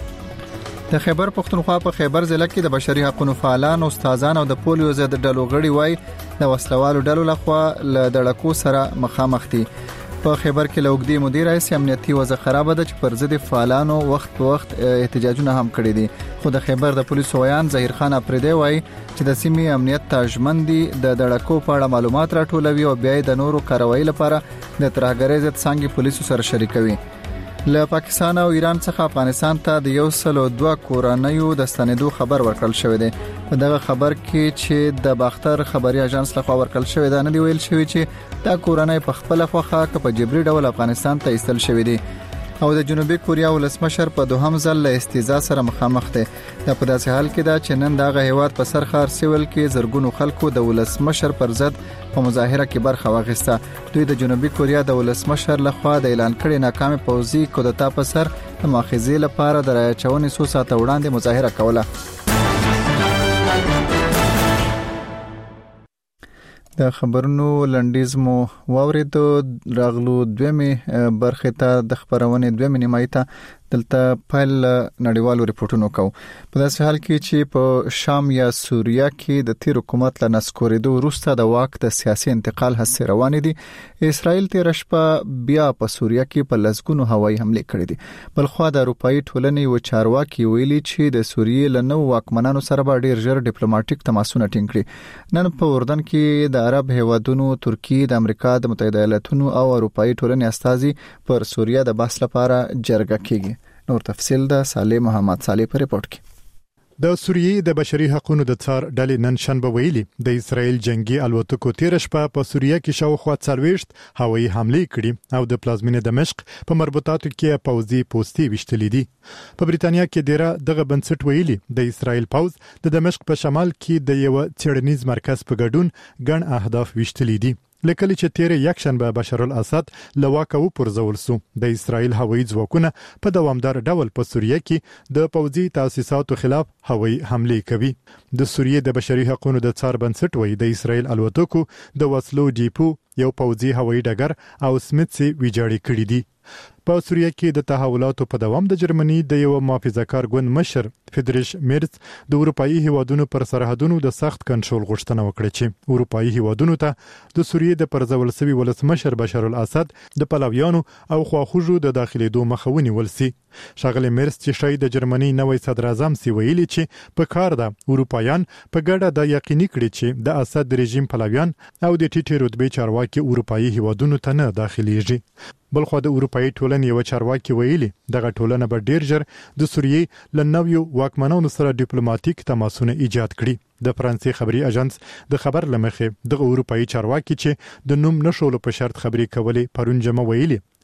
د خیبر پختونخوا په خیبر ضلع کې د بشري حقوقو فعالان او استادان او د پولیو ضد ډلو غړي وای د وسلوالو ډلو لخوا له دړکو سره مخامخ دي. په خیبر کې لوګدي مدیر رئیس امنیتي وضع خراب ده چې پر ضد فعالانو وخت په وخت احتجاجونه هم کړي دي. خو د خیبر د پولیسو ویان ظهیر خان اپریدي وای چې د سیمې امنیت تضمین دي د دړکو په اړه معلومات راټولوي او بیا د نورو کاروایی لپاره د ترهګرۍ ضد څنګه پولیسو سره شریکوي. له پاکستان او ایران څخه افغانستان ته د 102 کورنیو د ستنېدو خبر ورکړل شوی دی. په دغه خبر کې چې د باختر خبري اژانس لخوا ورکړل شوی دی نه دی ویل شوی چې دا کورنۍ په خپل خوخه په جبري ډول افغانستان ته ایستل شوی دی او د جنوبي کوریا ولسمشر په دوهم ځل له استیزا سره مخامخ دی. دا په داسې حال کې دا چې نن دغه هیواد په سرخار سیول کې زرګونو خلکو د ولسمشر پر ضد په مظاهره کې برخه واخیسته. دوی د جنوبي کوریا د ولسمشر لخوا د اعلان کړي ناکامه پوځي کودتا په سر د مؤاخذې لپاره د راچونې څو ساعته وړاندې مظاهره کوله. د خبرونو لنډیز مو واوریدو. راغلو دویمه برخه ته د خبرونه دویمه نیمایي ته دلته پایل نړیوالو ریپورتونو کو. په داسې حال کې چې په شام یا سوریه کې د تیر حکومت له نسکوریدو وروسته د واک د سیاسي انتقال هڅې روانې دي. اسرائیل تیر شپه بیا په سوریه کې په لسګونو هوایي حمله کړې دي. بلخو د اروپאי ټولنې و چارواکي ویلي چې د سوریې له نو واکمنانو سره به ډیر ژر ډیپلوماټیک تماسونه ټینګ کړي. نن په اردن کې د عرب هیوادونو ترکیه د امریکا د متحده ایالاتونو او اروپאי ټولنې استازي پر سوریه د بحث لپاره جرګه کیږي. نور تفصیل د صالح محمد صالح په ریپورت کې. د سوریې د بشري حقوقو د څار ډلې نن شنبه ویلي د اسرایل جنگي الوتکو تیر شپه په سوریه کې شاوخوا 40 هوایي حمله کړې او د پلازمینې دمشق په مربوطاتو کې پوځي پوستي وشتلې دي. په بریتانیا کې ډیره دغه بنسټ ویلي د اسرایل پوځ د دمشق په شمال کې د یو څېړنیز مرکز په ګډون ګڼ اهداف وشتلې دي. لکه چې تیر یک شنبه بشار الاسد لواکه و پرځول سو د اسرایل هوایي ځواکونه په دوامدار ډول په سوریه کې د پوځي تاسیساتو خلاف هوایي حمله کوي. د سوریې د بشري حقوقو د څار بنسټ وایي د اسرایل الوتکو د وسلو ډیپو یو پوځي هوایي ډګر او سمیتسي ویجاړی کړی دي. په سوریه کې د تحولاتو په دوام د جرمني د یو محافظه‌کار ګوند مشر فریدریش میرز د اروپאי هیوادونو پر سرحدونو د سخت کنټرول غوښتنه وکړه چې اروپאי هیوادونو ته د سوریې د پرځول سوي ولسمشر بشار الاسد د پلاویانو او خواخوږو د داخليدو مخه ونیول سي. شاغله میرز چې شاید د جرمني نوې صدر اعظم سی ویلي چې په کار ده اروپایان په ګډه د یقیني کړي چې د اسد رژیم پلاویان او د ټیټي رتبه چارواکي اروپאי هیوادونو ته نه داخليږي. بلخو د اروپאי ټولنې یو چارواکي ویلي دغه ټولنه به ډیر ژر د سوریې لنویو واکمنانو سره ډیپلوماټیک تماسونه ایجاد کړي. د فرانسې خبري اژانس د خبر لمخې د اروپאי چارواکي چې د نوم نشولو په شرط خبري کولې پرون جمع ویلي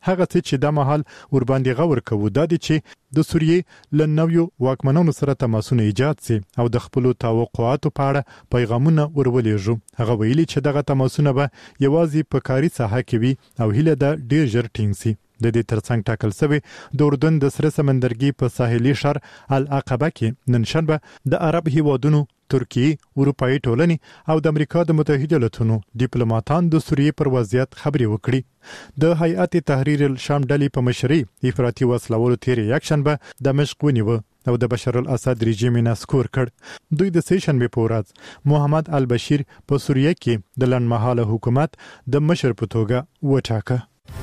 هغه چې د مهال ور باندې غور کوو د دې چې د سوریې لنویو واکمنانو سره تماسونه ایجاد سي او د خپل توقعاتو په اړه پیغامونه ورولېږو. هغه ویلي چې دغه تماسونه به یوازې په کاري ساحه کې وي او هیله ده ډیر ژر ټینګ سي. د دې ترڅنګ ټاکل شوی د اردن د سره سمندرګي په ساحلي شهر العقبه کې نن شنبه د عرب هیوادونو ترکیه، اروپאי ټولنې او د امریکا د متحده ایالاتونو ډیپلوماټان د سوریې پر وضعیت خبري وکړي. د هیئت تحریر الشام ډلې په مشرۍ افراطي وسلوالو تیر یک شنبه دمشق ونیو او د بشار الاسد رژیم نسکور کړ. دوی د سه شنبه په ورځ محمد البشیر په سوریه کې د لنډمهاله حکومت د مشر په توګه وټاکه.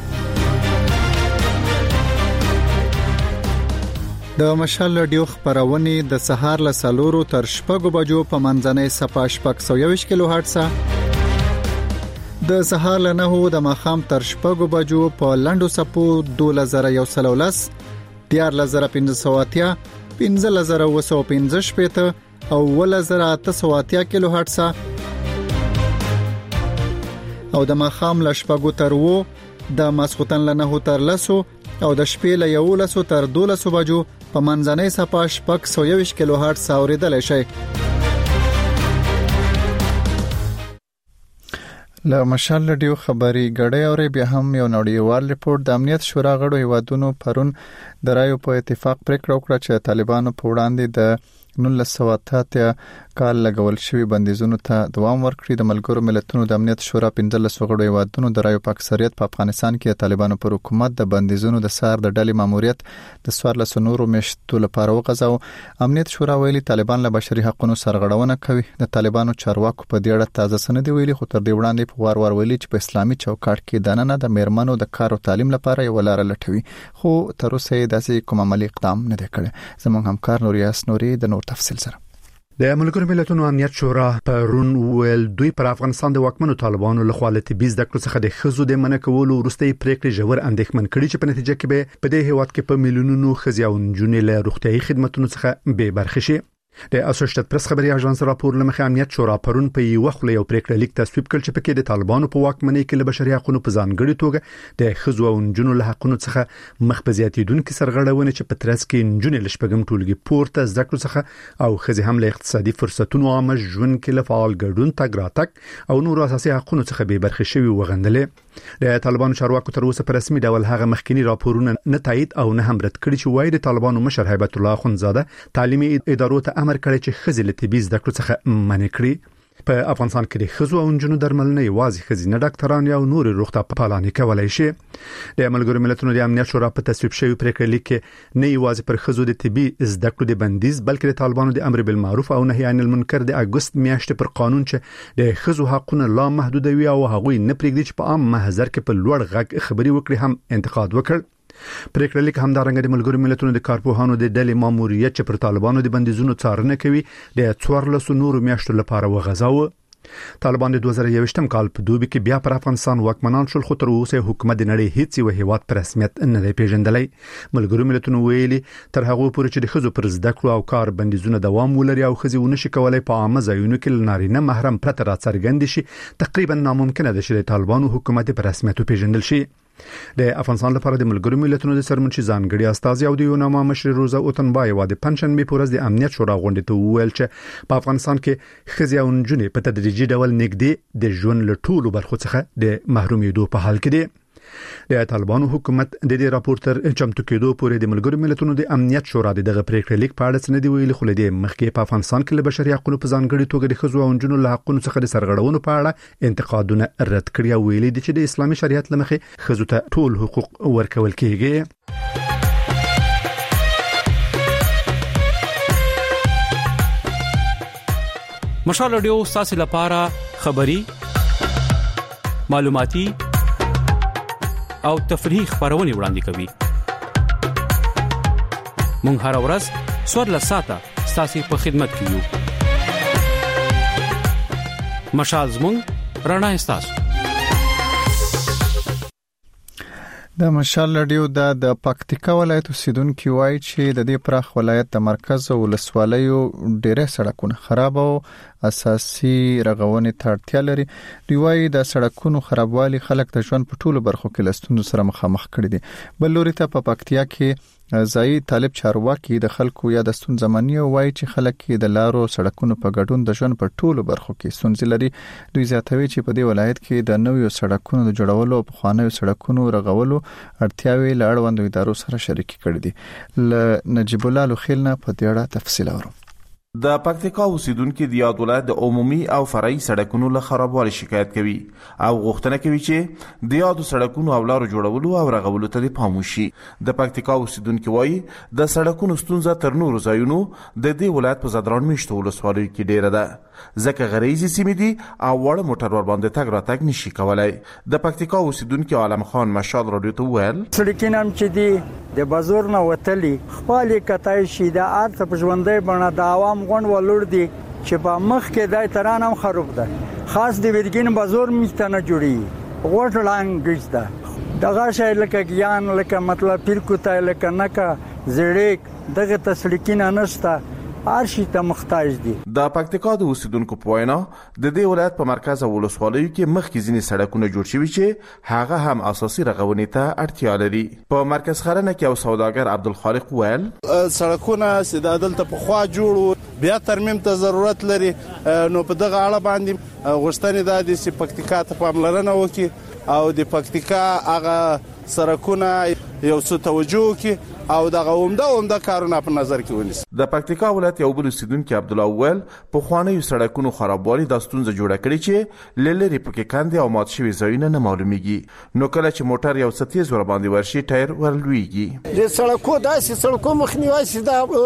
د مشال رادیو خبرونه د سهار له 4 تر 6 بجو په منځنۍ صفه 620 کیلو هرتز، د سهار له 9 د ماخام تر 6 بجو په لندو صفو 2113 14580 15215 او 1880 کیلو هرتز، او د ماخام له 6 تر 9 د ماسختن له 9 تر 10 او د شپې له 11 تر 12 بجو په منځنۍ صفه 620 کیلو هرتز اوریدل شي. له مشال رادیو خبري غړې اوري بیا هم یو نړیوال ریپورت د امنیت شورا غړو هیوادونو پرون درایو په اتفاق پریکړه وکړه چې طالبانو په وړاندې د 1988 کال لګول شوی بندیزونو ته دوام ورکړي. د ملګرو ملتونو د امنیت شورا 15 غړو هیوادونو درایو په اکثریت په افغانستان کې طالبانو پر حکومت د بندیزونو د سار د ډلې ماموریت د 14 نورو میاشتو لپاره وغځاو. امنیت شورا ویلي طالبان له بشري حقوقو سرغړونه کوي. د طالبانو چارواکو په دې اړه تازه سند ویلي، خو تر دې وړاندې په وار ویلي چې په اسلامي چوکاټ کې دننه د میرمنو د کار او تعلیم لپاره یو لار لټوي، خو تر اوسه داسې کوم عملی اقدام نه دی کړی. زموږ همکار نوریاس نوري د نور تفصیل سره. د ملګرو ملتونو امنیت شورا پرون ویل دوی پر افغانستان د واکمنو طالبانو له خوا له طبي زده کړو څخه د خزو د منع کولو وروستي پریکړې ژور اندېښمن کړي چې په نتیجه کې به په دې هیواد کې په میلیونونو خزي او نجونې له روغتيایي خدماتو څخه به برخه شي. د اسوسییټډ پریس خبري اژانس راپور لمخې امنیت شورا پرون په یو خله یو پریکړه لیک تصویب کړ چې پکې د طالبانو په واکمنۍ کې له بشري حقوقو په ځانګړي توګه د خزو او نجونو له حقوقو څخه مخ په زیاتیدونکو سرغړونه چې په ترڅ کې نجونې لشپګم ټولګي پورته زده کړو څخه او خزي هم له اقتصادي فرصتونو عام ژوند کې له فعال ګډون تګ راتګ او نور اساسي حقوقو څخه به برخه شوی وغندلې. د طالبانو چارواکو تر اوسه په رسمي ډول هغه مخکنی راپورونه نه تایید او نه هم رد کړي چې وایي د طالبانو مشر هیبت الله خنزاده تعلیمي ادارو ته امر کړی چې خزي له طبي زده کړو څخه منع کړي. په افغانستان کې د خزو او نجونو درملنه یوازې خزینه ډاکټران یا نور روغتیا پالانې کولای شي. د ملګرو ملتونو د امنیت شورا په تصویب شوی پریکړه لیک کې نه یوازې پر خزو د طبي زده کړو د بندیز بلکې د طالبانو د امر بالمعروف او نهي عن المنکر د اگست میاشتې پر قانون چې د خزو حقونه لا محدودوي او هغوی نه پرېږدي چې په عام محضر کې په لوړ غږ خبري وکړي هم انتقاد وکړ. پریکړه لیک همدارنګه د ملګرو ملتونو د کارپوهانو د ډلې ماموریت چې پر طالبانو د بندیزونو څارنه کوي د 14 نورو میاشتو لپاره وغځاوه. طالبان د 2021م کال په دوبي کې بیا پر افغانستان واکمنان شول، خو تر اوسه حکومت د نړۍ هیڅ یو هیواد پر رسمیت نه دی پیژندلی. ملګرو ملتونو ویلي تر هغه پورې چې د خزو پر زده کړو او کار بندیزونه دوام ولري او خزي ونشي کولای په عامه ځایونو کې لنارینه محرم پرته راڅرګند شي، تقریبا ناممکن ده چې د طالبانو حکومت پر رسمیت پیژندل شي. د افغانستان لپاره د ملګرو ملتونو د سرمنشي ځانګړي استازي او د یوناما مشر روزا اوتنبای و د پنځشنبه په ورځ د امنیت شورا غونډې ته ویل چې په افغانستان کې خزي او نجونې په تدریجي ډول نږدې د ژوند له ټولو برخو څخه د محرومېدو په حال کې دي. د طالبانو حکومت د دې راپورټر چمتو کېدو پورې د ملګرو ملتونو د امنیت شورا دغه پریکړه لیک په اړه څه نه دی ویلي، خو له دې مخکې په افغانستان کې له بشري حقوقو په ځانګړي توګه د خزو او نجونو له حقوقو څخه د سرغړونو په اړه انتقادونه رد کړي او ویلي دي چې د اسلامي شریعت لمخې خزو ته ټول حقوق ورکول کېږي. مشال رادیو تاسو لپاره خبري معلوماتي او تفریحي خبرونه وړاندې کوي. مونږ هر ورځ 14 ساعته تاسو په خدمت کې یو. مشال زموږ رڼا تاسو. د مشال رادیو د پکتیکا ولایت اوسیدونکو وایي چې د دې پراخ ولایت د مرکز او ولسوالیو ډېر سړکونه خراب او اساسي رغونې ته اړتیا لري. دوی وایي د سړکونو خرابوالي خلک د ژوند په ټولو برخو کې له ستونزو سره مخامخ کړي دي. بل لوري ته په پکتیا کې ځایي طالب چارواکي د خلکو یا د ستونزو مني او وایي چې خلک د لارو سړکونو په ګډون د ژوند په ټولو برخو کې ستونزې لري. دوی زیاتوي چې په دې ولایت کې د نویو سړکونو د جوړولو او پخوانیو سړکونو رغولو اړتیاوې له اړوندو ادارو سره شریک کړي دي. ل نجیب الله لوخیلنا په دې اړه تفصیل اورو. د پکتیکا اوسیدونکو د یاد ولایت د عمومي او فرعي سړکونو له خرابوالي شکایت کوي او غوښتنه کوي چې د یاد سړکونو او لارو جوړولو او رغولو ته پام وشي. د پکتیکا اوسیدونکو وایي د سړکونو ستونزه تر نورو ځایونو د دې ولایت په زدران میشته ولسوالیو کې ډیره ده، ځکه غریزي سیمې دي او وړ موټر ور باندې تګ راتګ نشي کولای. د پکتیکا اوسیدونکو عالم خان مشال رادیو ته ویل سړکینم چې دی د بازار نه وتلی خپل کتای شي د ارت په ژوندۍ بڼه د عوام غون ولور دي چې په مخ کې دای ترانم خراب ده، خاص د ویرګین بازار میشته نه جوړي غوټ لانګز ده دغه شی لکه ګیان لکه مطلب پیر کوتای لکه نکا زړیک دغه تسلیکینه نشته ارشي ته محتاج دي. د پکتیکا د اوسیدونکو په وینا د دې ولایت په مرکز او ولسوالیو کې مخکې ځینې سړکونه جوړ شوي چې هغه هم اساسي رغونې ته اړتیا لري. په مرکز خرنه کې او سوداګر عبدالخالق ویل سړکونه سیده عدالت په خوا جوړو بیا ترمیم ته ضرورت لري، نو په دغه اړه باندې غوښتنې ده چې پکتیکا ته پاملرنه وکړي او د پکتیکا هغه سړکونه یو څه توجه وکړي او دغه عمده کارونه په نظر کې ونیسي. د پکتیکا ولایت یو بل اوسیدونکو عبدالله ویل په خوانیو سړکونو خرابوالي د ستونزه جوړه کړې چې لری پکې کاندي او مات شوی ځایونه نه معلومیږي، نو کله چې موټر یو څه تیز ور باندې ورشي ټایر ورلويږي. د سړکو داسې سړکو مخنیوي چې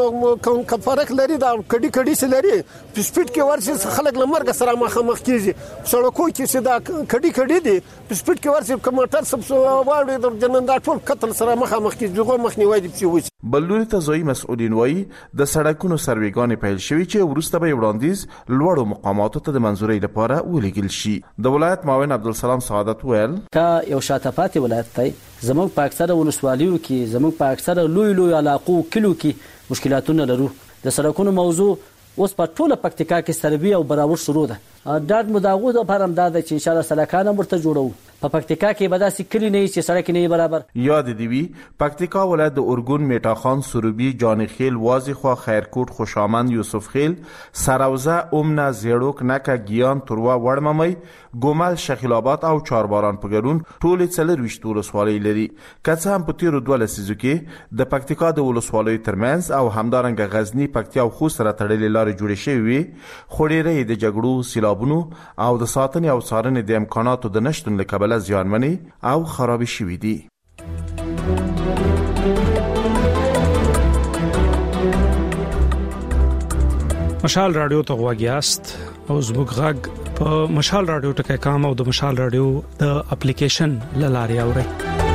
دا کوم فرق لري دا کډي سي لري په سپیډ کې ورشي خلک لمرګ سره مخامخ کیږي. سړکو کې چې دا کډي دي په سپیډ کې ورشي کومټر سب واړي د جنندا ټول قتل سره مخامخ کیږي دغه مخنیوي دي. بلوري ته ځای مسؤلین وایي د سړکونو سروېګانې پیل شوي چې وروسته به وړاندیز لوړو مقاماتو ته د منځورۍ لپاره ولېږل شي. د ولایت معاون عبدالسلام سعادت ویل کا یو شاته پاتې ولایت دی، زموږ په اکثره ولسوالیو کې زموږ په اکثره لوی علاقو کلو کې مشکلاتونه لرو. د سړکونو موضوع اوس په ټوله پکتیکا کې سروي او برابر شروع ده. ډاډ مداغو د پرم دا چې ان شاء الله سړکانه مرته جوړو. په پکتیکا کې به داسې کلی نه چې سړک نه برابر. یاد دی وی پکتیکا ولایت د اورګون، میټاخان، سروبي، جانخیل، وازیخوا، خیرکوټ، خوشامند، یوسف خیل، سروزه، اومنه، زیړوک، نکه، ګیان، تروا، وړممۍ، ګومل، شخیل آباد او چارباران په ګډون ټول 24 ولسوالۍ لري. که څه هم په تیرو 2 لسیزو کې د پکتیکا د ولسوالیو ترمنځ او همدارنګه غزنی، پکتیا او خوست سره تړلې لارې جوړې شوې وي، خو ډېرې د جګړو، سیلابونو او د ساتنې او څارنې د امکاناتو د نشتون له کبله زیانمنې او خرابې شوې دي. مشال رادیو ته غواګیاست او زموږ غږ په مشال رادیو ټکی کام او د مشال رادیو د اپلیکیشن لاري اوري.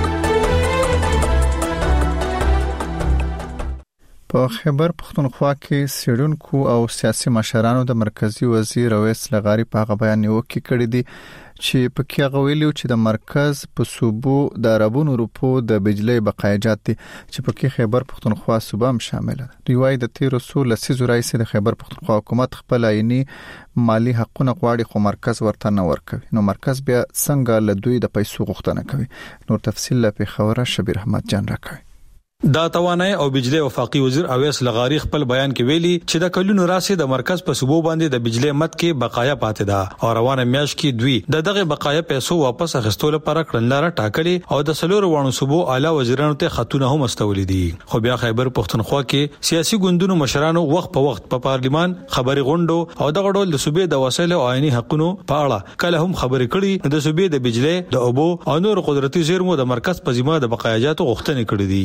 په خیبر پختونخوا کې سیډونکو او سیاسي مشرانو د مرکزی وزیر اویس لغاری په هغه بیان نیوکه کړې دي چې په کې غویلیو چې د مرکز په صوبو د عربونو روپو د بجلی بقایجات دي چې په کې خیبر پختونخوا صوبه هم شامل ده. ریوای د 13 لسیزو رئیس د خیبر پختونخوا حکومت خپل عیني مالی حقونه غواړي خو مرکز ورته نه ورکوي، نو مرکز بیا څنګه له دوی د پیسو غوښتنه کوي؟ نور تفصیل له خبره شبیر احمد جان راکوي. دا توانای او بجلی وفاقي وزیر اویس لغاری خپل بیان کې ویلي چې د کلونو راسي د مرکز په صوبو باندې د بجلی مت کې بقایا پاتې ده او روانه میاش کې دوی دغه بقایا پیسو واپس اخیستلو لپاره کړنلاره ټاکلي او د سلور وانو صوبو اعلی وزیرانو ته خطونه هم استولې دي. خو بیا خیبر پختونخوا کې سیاسي ګوندونو مشرانو وخت په وخت په پارلیمان خبري غونډو او دغه ډول د صوبې د وسایل او عیني حقونو په اړه کله هم خبرې کړي د صوبې د بجلی د اوبو او نور قدرتي زیرمو د مرکز په ذمہ د بقایاجاتو غوښتنې کړې دي او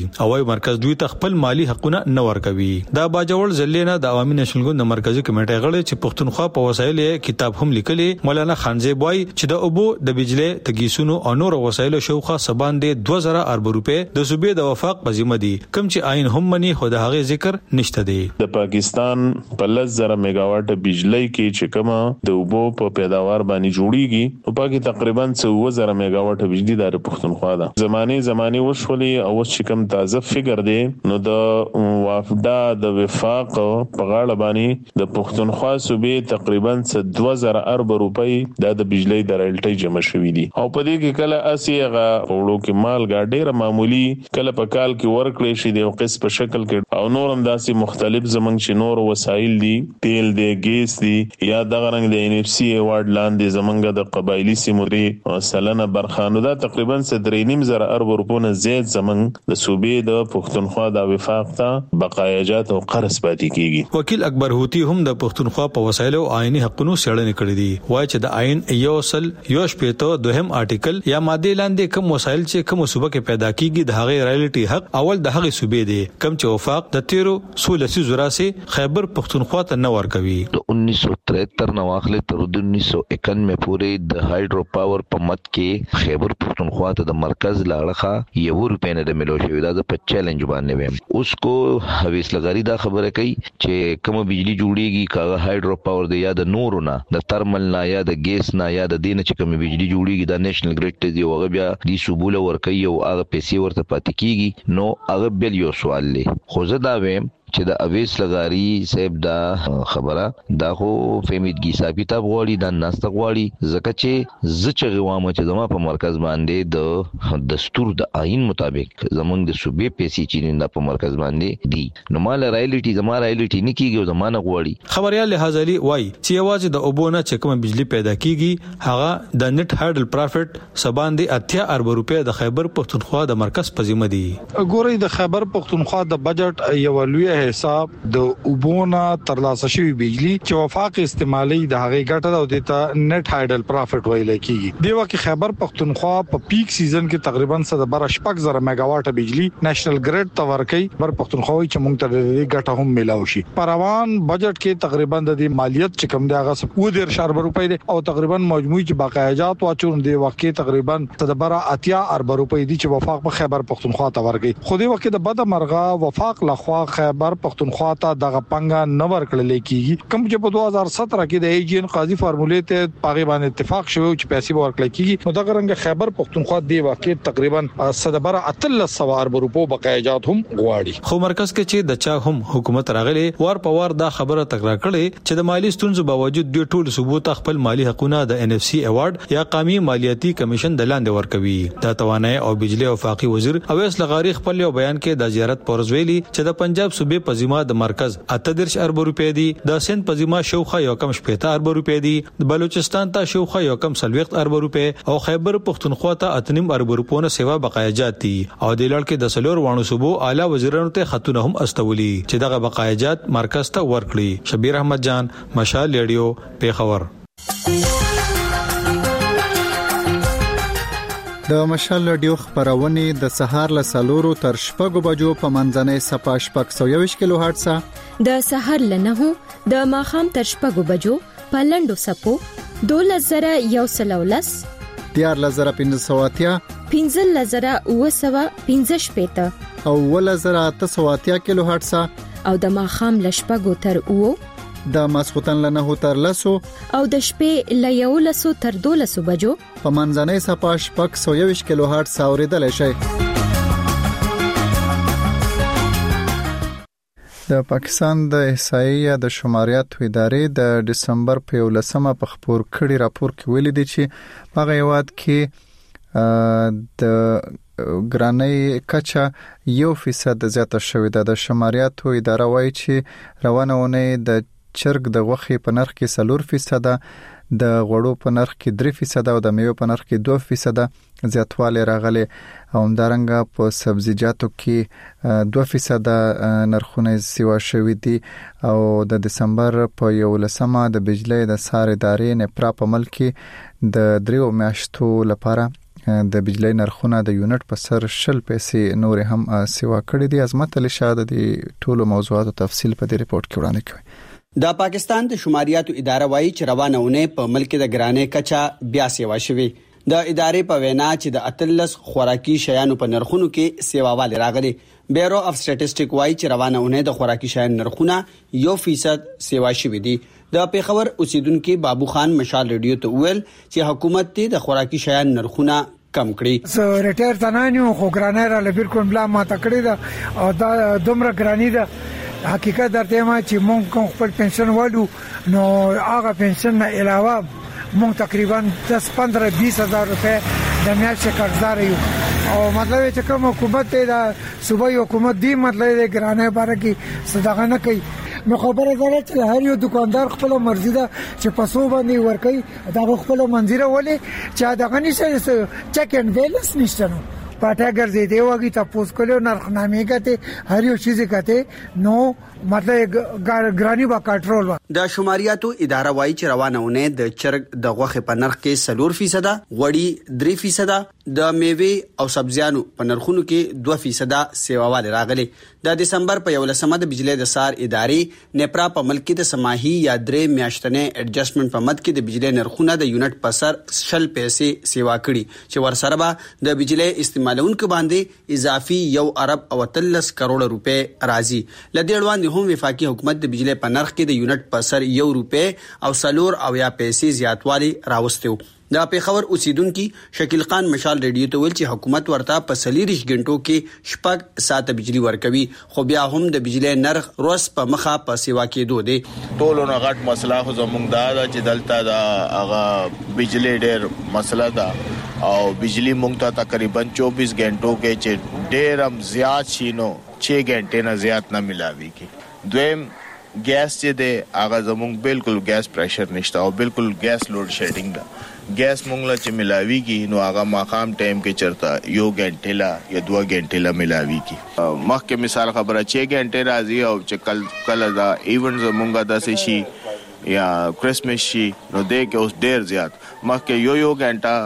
مرکز دوی ته خپل مالی حقونه نه ورکوي. دا باجوړ ځلینا د عوامي نېشنل ګوند مرکزی کمیټې غړي چې پښتونخوا په وسایل کتاب هم لیکلي. مولانا خانزیب وایي چې د اوبو د بجلی تګیسونو او نور وسایل شوخه سبان دي 2000 ارب روپے د صوبې د وفاق په ذمہ دي کوم چې عین هم منی خو د هغه ذکر نشته دی. د پاکستان په 10,000 میگاواټ بجلی کې چې کومه د اوبو په پیداوار باندې جوړیږي او پاکي تقریبا 1000 میگاواټ بجلی د پښتونخوا ده. زمانه وشولي او چې کوم تازه فګر دی نو د وافدا د وفاق په غاړه باندې د پښتونخوا صوبې تقریبا 2000 ارب روپے د بجلی د رالټي جمع شوې دي او په دې کې کله اسیغه وړو کې مالګه ډیره معمولی کله په کال کې ورکړې شي د قسط په شکل کې او نور هم داسې مختلف زمنګ چې نور وسایل دي تیل دی ګیس دی یا دغه رنګ د NFC ایوارډ لاندې زمنګ د قبایلی سیموري سلنه برخانو دا تقریبا 3.5 ارب روپو نه زیات زمنګ د صوبې د پښتونخوا د وفاق ته بقایاجات او قرض پاتې کیږي. وکیل اکبر هوتی هم د پښتونخوا په وسایل او آئینی حقونو څېړنې کړې دي. وایي چې د آئین یو اصل یو شپېته دوهم آرټیکل یا ماده لاندې کوم وسایل چې کوم صوبه کې پیدا کیږي د هغه رایلټي حق اول د هغه صوبې دی کوم چې وفاق د 1316 زراسي خیبر پښتونخوا ته نه ورکوي. د 1973 نو اخلي تر 1991 پورې د هایډرو پاور په مت کې خیبر پښتونخوا ته د مرکز لاړه یو روپې نه د ملو شوی دا په چیلنج باندې ویم اوس کو حویس لګاری دا خبره کوي چې کوم بجلی جوړیږي کاغه هایډرو پاور دی یا د نورونه د ترمل نه یا د ګیس نه یا د دینه چې کوم بجلی جوړیږي د نېشنل ګریډ ته دی او بیا د صوبوله ورکوي او هغه پیسې ورته پاتې کیږي نو هغه بل یو سوال لې خو زه دا ویم چې د اویس لګاری صاحب دا خبره دا خو فهمیدګي ثابته غواړي دا ناسته غواړي ځکه چې زچ غوامه چې زما په مرکز باندې د دستور د آئین مطابق زمونږ د صوبې پیسې چې نه په مرکز باندې دي نو مال رایلټي زما رایلټي نه کیږي او زمانه غواړي. خبريال لحاظلی وای چې یوازې د اوبونه چې کوم بجلی پیدا کیږي هغه د نت هایډل پروفټ سبان دي 80 ارب روپے د خیبر پښتونخوا د مرکز په ذمہ دي. ګوري د خیبر پښتونخوا د بجټ یو لوی حساب د اوبونه ترلاسه شوی بجلی چې وفاق استعمالي د هغه ګټه او د نت هایډل پروفټ ویل کیږي. دیو کې خیبر پښتونخوا په پیک سیزن کې تقریبا 100 میگاواټ بجلی نېشنل ګریډ ته ورکړي بر پښتونخوا چې موږ ته د ګټه هم ملاوي شي. پروان بجټ کې تقریبا د مالیت چې کوم دی هغه 1.4 روپۍ دی او تقریبا مجموعي چې بقایاجات واچون دی واقع تقریبا 80 ارب روپۍ دي چې وفاق په خیبر پښتونخوا ته ورکړي. خو دی وخت د بد مرغه وفاق لخوا خیبر پښتونخوا ته دغه پنګا نه ورکړل کیږي کوم چې په 2017 کې د ایجن قاضي فارمولې ته پاغي باندې اتفاق شوی چې پیسې ورکړل کیږي نو دغه رنګ خیبر پښتونخوا دی واقع تقریبا 13 ارب روپو بقایاجات هم غواړي. خو مرکز کې چې د چا هم حکومت راغلي ور په ور دا خبره تکرار کړي چې د مالی ستونزو باوجود دوی ټول ثبوت خپل مالی حقونه د NFC ایوارډ یا قومي مالیاتي کمیشن د لاندې ورکوي. د توانایي او بجلی وفاقي وزیر اویس لغاری خپل یو بیان کې د زیارت پورزویلی چې د پنجاب صوبې په ذمہ د مرکز 38 ارب روپے دي د سند په ذمہ شوخه یو کم 70 ارب روپے دي د بلوچستان ته شوخه یو کم 40 ارب روپے او خیبر پښتونخوا ته 8 ارب روپو نه سیوا بقایاجات دي او د لړ کې د سلور وانو صوبو اعلی وزیرانو ته خطونه هم استولي چې دغه بقایاجات مرکز ته ورکړي. شبیر احمد جان مشال ریډیو پیښور. د مشال رادیو خبرونه د سهار له سالورو تر شپږو بجو په منځنۍ صفه شپږ 121 کیلو هرتز د سهار له 9 د ماخام تر شپږو بجو په لندو سپو 2113 14580 15015 او 1880 کیلو هرتز او د ماخام له شپږو تر او د ماسختن له 9 تر 10 او د شپې له 11 تر 12 بجو په منځنۍ صفه شپږ 121 کیلو هرتز اوریدل شي. د پاکستان د احصایې د شماریات ادارې د دسمبر په 11مه په خبر کړي راپور کې ویلي دي چې په غیواد کې د ګرانۍ کچا 1% زیاته شوې ده. د شماریات اداره وایي چې روانه ونه د چرګ د غوښې په نرخ کې 4% د غوړو په نرخ کې 3% او د میوه په نرخ کې 2% زیاتوالی راغلی او همدارنګه په سبزیجاتو کې 2% نرخونه سیوا شوي دي او د دسمبر په 11مه د بجلی د سار ادارې نه پراپ عمل کې د 3 میاشتو لپاره د بجلی نرخونه د یونټ په سر 10 پیسې نور هم سیوا کړی دي. عظمت علي شاه د ټولو موضوعاتو تفصیل په دې ریپورت کې وړاندې کوي. د پاکستان د شماریاتو اداره وایي چې روانه اونۍ په ملک د ګرانې کچا بیا سیوا شوی. د ادارې په وینا چې د اتلس خوراکي شیانو په نرخونو کې سیواوال راغلي. بیورو اف سټټیسټیک وایي چې روانه اونۍ د خوراکي شیانو نرخونه 1% سیوا شوی دي. د پیښور اوسیدونکو بابو خان مشال ریډیو ته ویل چې حکومت ته د خوراکي شیانو نرخونه کم کړي. زه ریټایر تنانیو خو ګرانه را لبیر کوم بلا ما تکړه ده او دا دومره ګرانی ده. حقیقت درته ما چې مونږ خپل پنشن والو نو هغه پنشن نه علاوه مونږ تقریبا 10-15-20 هزار روپے د میاشتې قرضدار یو او مطلب چې کوم حکومت د صوبایي حکومت دی مطلب د ګرانه باره کې صدقه نه کوي. نو خبره ده چې هر یو دکاندار خپل مرزي ده چې پسو باندې ور کوي دا خپل منځره ولې چې دا غني څه چک اند بیلنس نشته. نو پټه ګرځي دی وږي تاسو کولو نرخنامې کته هر یو شي کته نو مطلب ګرانی با کنټرول. د شماریاتو اداره وایي چې روانه اونۍ د چرګ د غوښه په نرخ کې 4% غوړي 3%، د میوه او سبزیانو په نرخونو کې 2% سیواوال راغلي. د دسمبر په 11مه د بجلی د سار ادارې نیپرا په ملک د سماهي یا درې میاشتنې اډجسټمنټ په مد کې د بجلی نرخونه د یونټ په سر 10 پیسې سیوا کړي چې ورسره به د بجلی استعمالونکو باندې اضافي 1 ارب او 13 کروڑ روپے راځي. لدې وړاندې هم وفاقي حکومت د بجلی په نرخ کې د یونټ په سر 1 روپے او 4 او یا پیسې زیاتوالی راوستیو. د پیښور اوسیدونکو شکیل خان مشال ریډیو ته ویل چې حکومت ورته په 40 غنټو کې شپږ ساعت بجلی ورکوي خو بیا هم د بجلی نرخ روس په مخه په سیوا کې دوه دي. ټولو نه غټ مسله خو زموږ دا چې دلته دا هغه بجلی ډېر مسله ده او بجلی مونږ ته تقریبا 24 غنټو کې چې ډېر هم زیات شي نو 6 غنټې نه زیات نه ملاوي کی. دویم ګیس چې ده هغه زموږ بالکل ګیس پریشر نشته او بالکل ګیس لوډ شیډینګ ده. ګیس مونږ لا چې ملاويږي نو هغه ماقام ټایم کې چرتا 1 غنټه لا یا 2 غنټه لا ملاويږي. مخکې مثال خبره 6 غنټه راځي او چې کله دا ایونټ مونږه داسې شي یا کرسمس شي نو دې کې اوس ډېر زیات مخکې یو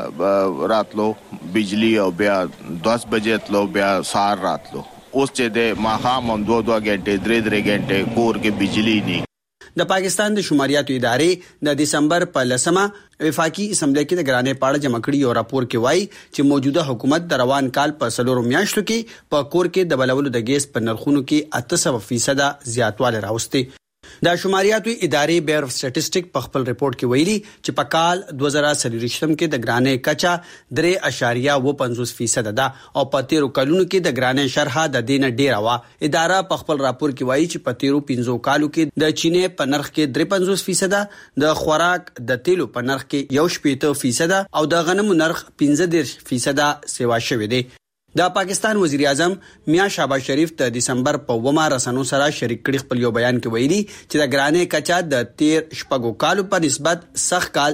غنټه راتلو بجلی او بیا 10 بجې تلو بیا سار راتلو. اوس چې د ماقام هم 2 غنټه 3 غنټه کور کې بجلی نه. د پاکستان د شماریاتو ادارې د دسمبر په 10مه وفاقي اسمبلی کې د ګرانې پاړه جمع کړي یو راپور کې وایي چې موجوده حکومت د روان کال په 4 میاشتو کې په کور کې د بلولو د ګیس په نرخونو کې 8% زیاتوالی راوستي. د شماریاتو ادارې بیورو اف سټټیسټیک په خپل ریپورت کې ویلي چې په کال 2023 کې د ګرانې کچا 3.50% ده او په 13 کلونو کې د ګرانې شرحه د دینه ډیره وا. اداره په خپل راپور کې وایي چې په 13 کالو کې د چینې په نرخ کې 3.50%، د خوراک د تیلو په نرخ کې 1.8% او د غنمو نرخ 15% سیوا شوی دی. د پاکستان وزیر اعظم میاں شهباز شریف د دسمبر په 9 رسنو سره شریک کړي خپل یو بیان کې ویلي چې د ګرانې کچا د 13 کالو په نسبت سخت کال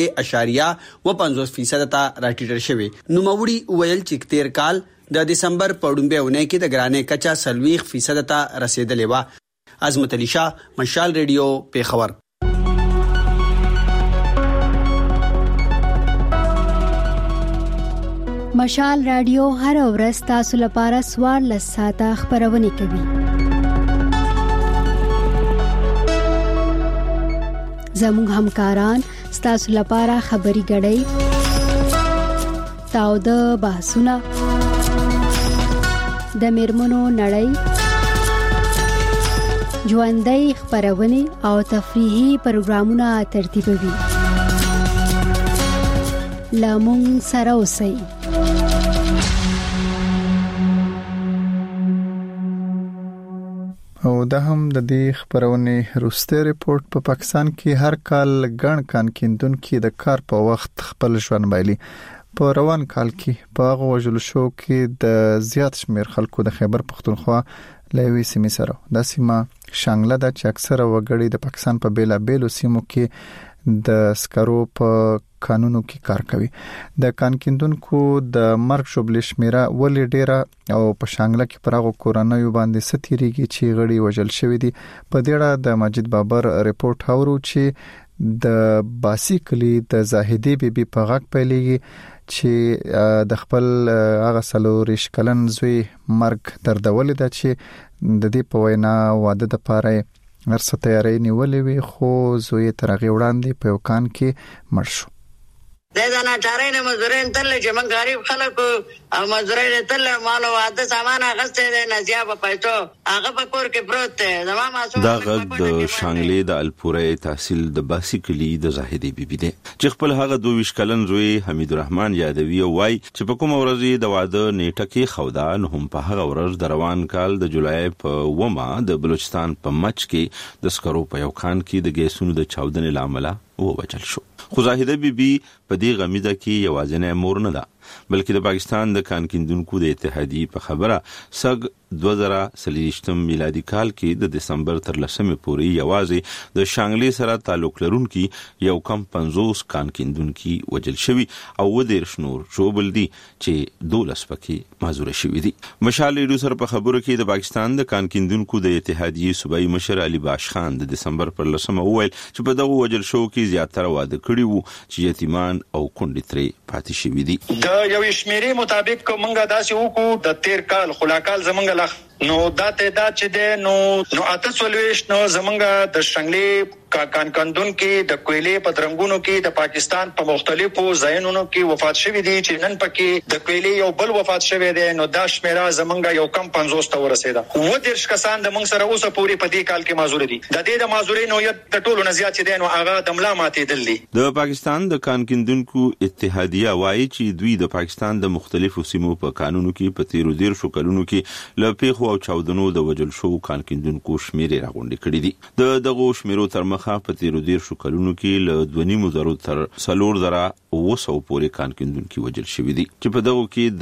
3.50% ته راټیټ شوی. نو موري ویل چې 13 کال د دسمبر په ډومبه ونه کې د ګرانې کچا 40% ته رسیدلې و. عظمت علي شاه، مشال ریډیو، پیښور. مشال رادیو هر ورځ تاسو لپاره 14 ساعته خبرونه کوي. زموږ همکاران تاسو لپاره خبري غړي تاو د بحثونه د میرمنو نړۍ ژوندۍ خبرونه او تفریحي پروګرامونه ترتیبوي. لامون سره اوسئ. او دا هم د دې خبرونه روسته ریپورت په پاکستان کې هر کال ګڼ کان کیندونکو د کار په وخت خپل ژوند بایلي. په روان کال کې په هغه وجلو شو کې د زیات شمیر خلکو د خیبر پختونخوا لوي سیمه سره د سیمه شانګله د چې اکثره وګړي د پاکستان په بیلا بیلو سیمو کې د سکرو په قانونو کې کار کوي. د کان کیندونکو د مرګ شوبل شمیره ولې ډیره او په شانګله کې پرغه کورونایو باندې ستیریږي چې غړي وجل شوی دي. په دې اړه د ماجد بابر ریپورت هورو چې د باسی کلی د زاهدی بیبي په غږ پیلېږي چې د خپل هغه سلوریش کلن زوی مرګ دردولې ده چې د دې په وینا واده د پاره هرڅه تیاری نیولې وي خو زوی ترغه وړاندې په وکان کې مړ شو. دا نه چارې نه مزدورین تل چې من غریب خلک او مزدورین تل مال او واده سامان غسته دي نزیا په پیسو هغه په کور کې پروت دی. زما معصوم دا غږ د شانګلې د الپورې تحصیل د باسی کلی د زاهدی بیبي دی چې خپل هغه 22 کلن زوی حمید الرحمن یادوي او وايي چې په کوم ورځ د واده نیټه کې خودا نه هم په هغه ورځ د روان کال د جولای په ومه د بلوچستان په مچ کې د سکرو په یو خان کې د ګیسونو د چاودنې لامل ووجل شو. خو زاهده بیبي په دې غمیزه کې یوازینی مور نه ده بلکې د پاکستان د کان کیندونکو د اتحادیې په خبره سګ 2023 میلادي کال کې د دسمبر تر 10 پورې یوازې د شانګلې سره تعلق لرونکي یو کم 50 کان کیندونکو وجل شوی او ودیر شنور شوبل دي چې 12 پکې معذور شوی دي. مشال ریډیو سره په خبرو کې د پاکستان د کان کیندونکو د اتحادیې صوبایي مشر علي باش خان د دسمبر پر 10 وویل چې په دغه وجل شو کې زیاتره واده کړي وو چې یتیمان او کونډې ترې پاتې شوی دي. د یو شمیرې مطابق کومه داسې وکړو د 13 کال خلاکال زمنګ نو دا تعداد چې ده نو اته سولويش نو زمونږ د شنګلې کان کندون کې د کویلې په درنګونو کې د پاکستان په مختلفو ځایونو کې وفات شوي دي چې نن پکې د کویلې یو بل وفات شوی دی. نو دا شمیره زمونږ یو کم 50 ته ورسېده. و درش کسان د مونږ سره اوسه پوری په دې کال کې معذور دي. د دې د معذورۍ نوعیت د ټولو نه زیات دي نو هغه د ملا ماتې دل دي. د پاکستان د کان کندونکو اتحادیه وايي چې دوی د پاکستان د مختلفو سیمو په قانونو کې په 13 شو کلونو کې لپیخو او چاودنو د وجل شو کان کیندونکو شمیرې راغونډې کړې دي. دغه شمیرو تر مخه په 13 شو کلونو کې ل 2.5 تر 4,200 پورې کان کیندونکو وجل شوی دي چې په دغه کې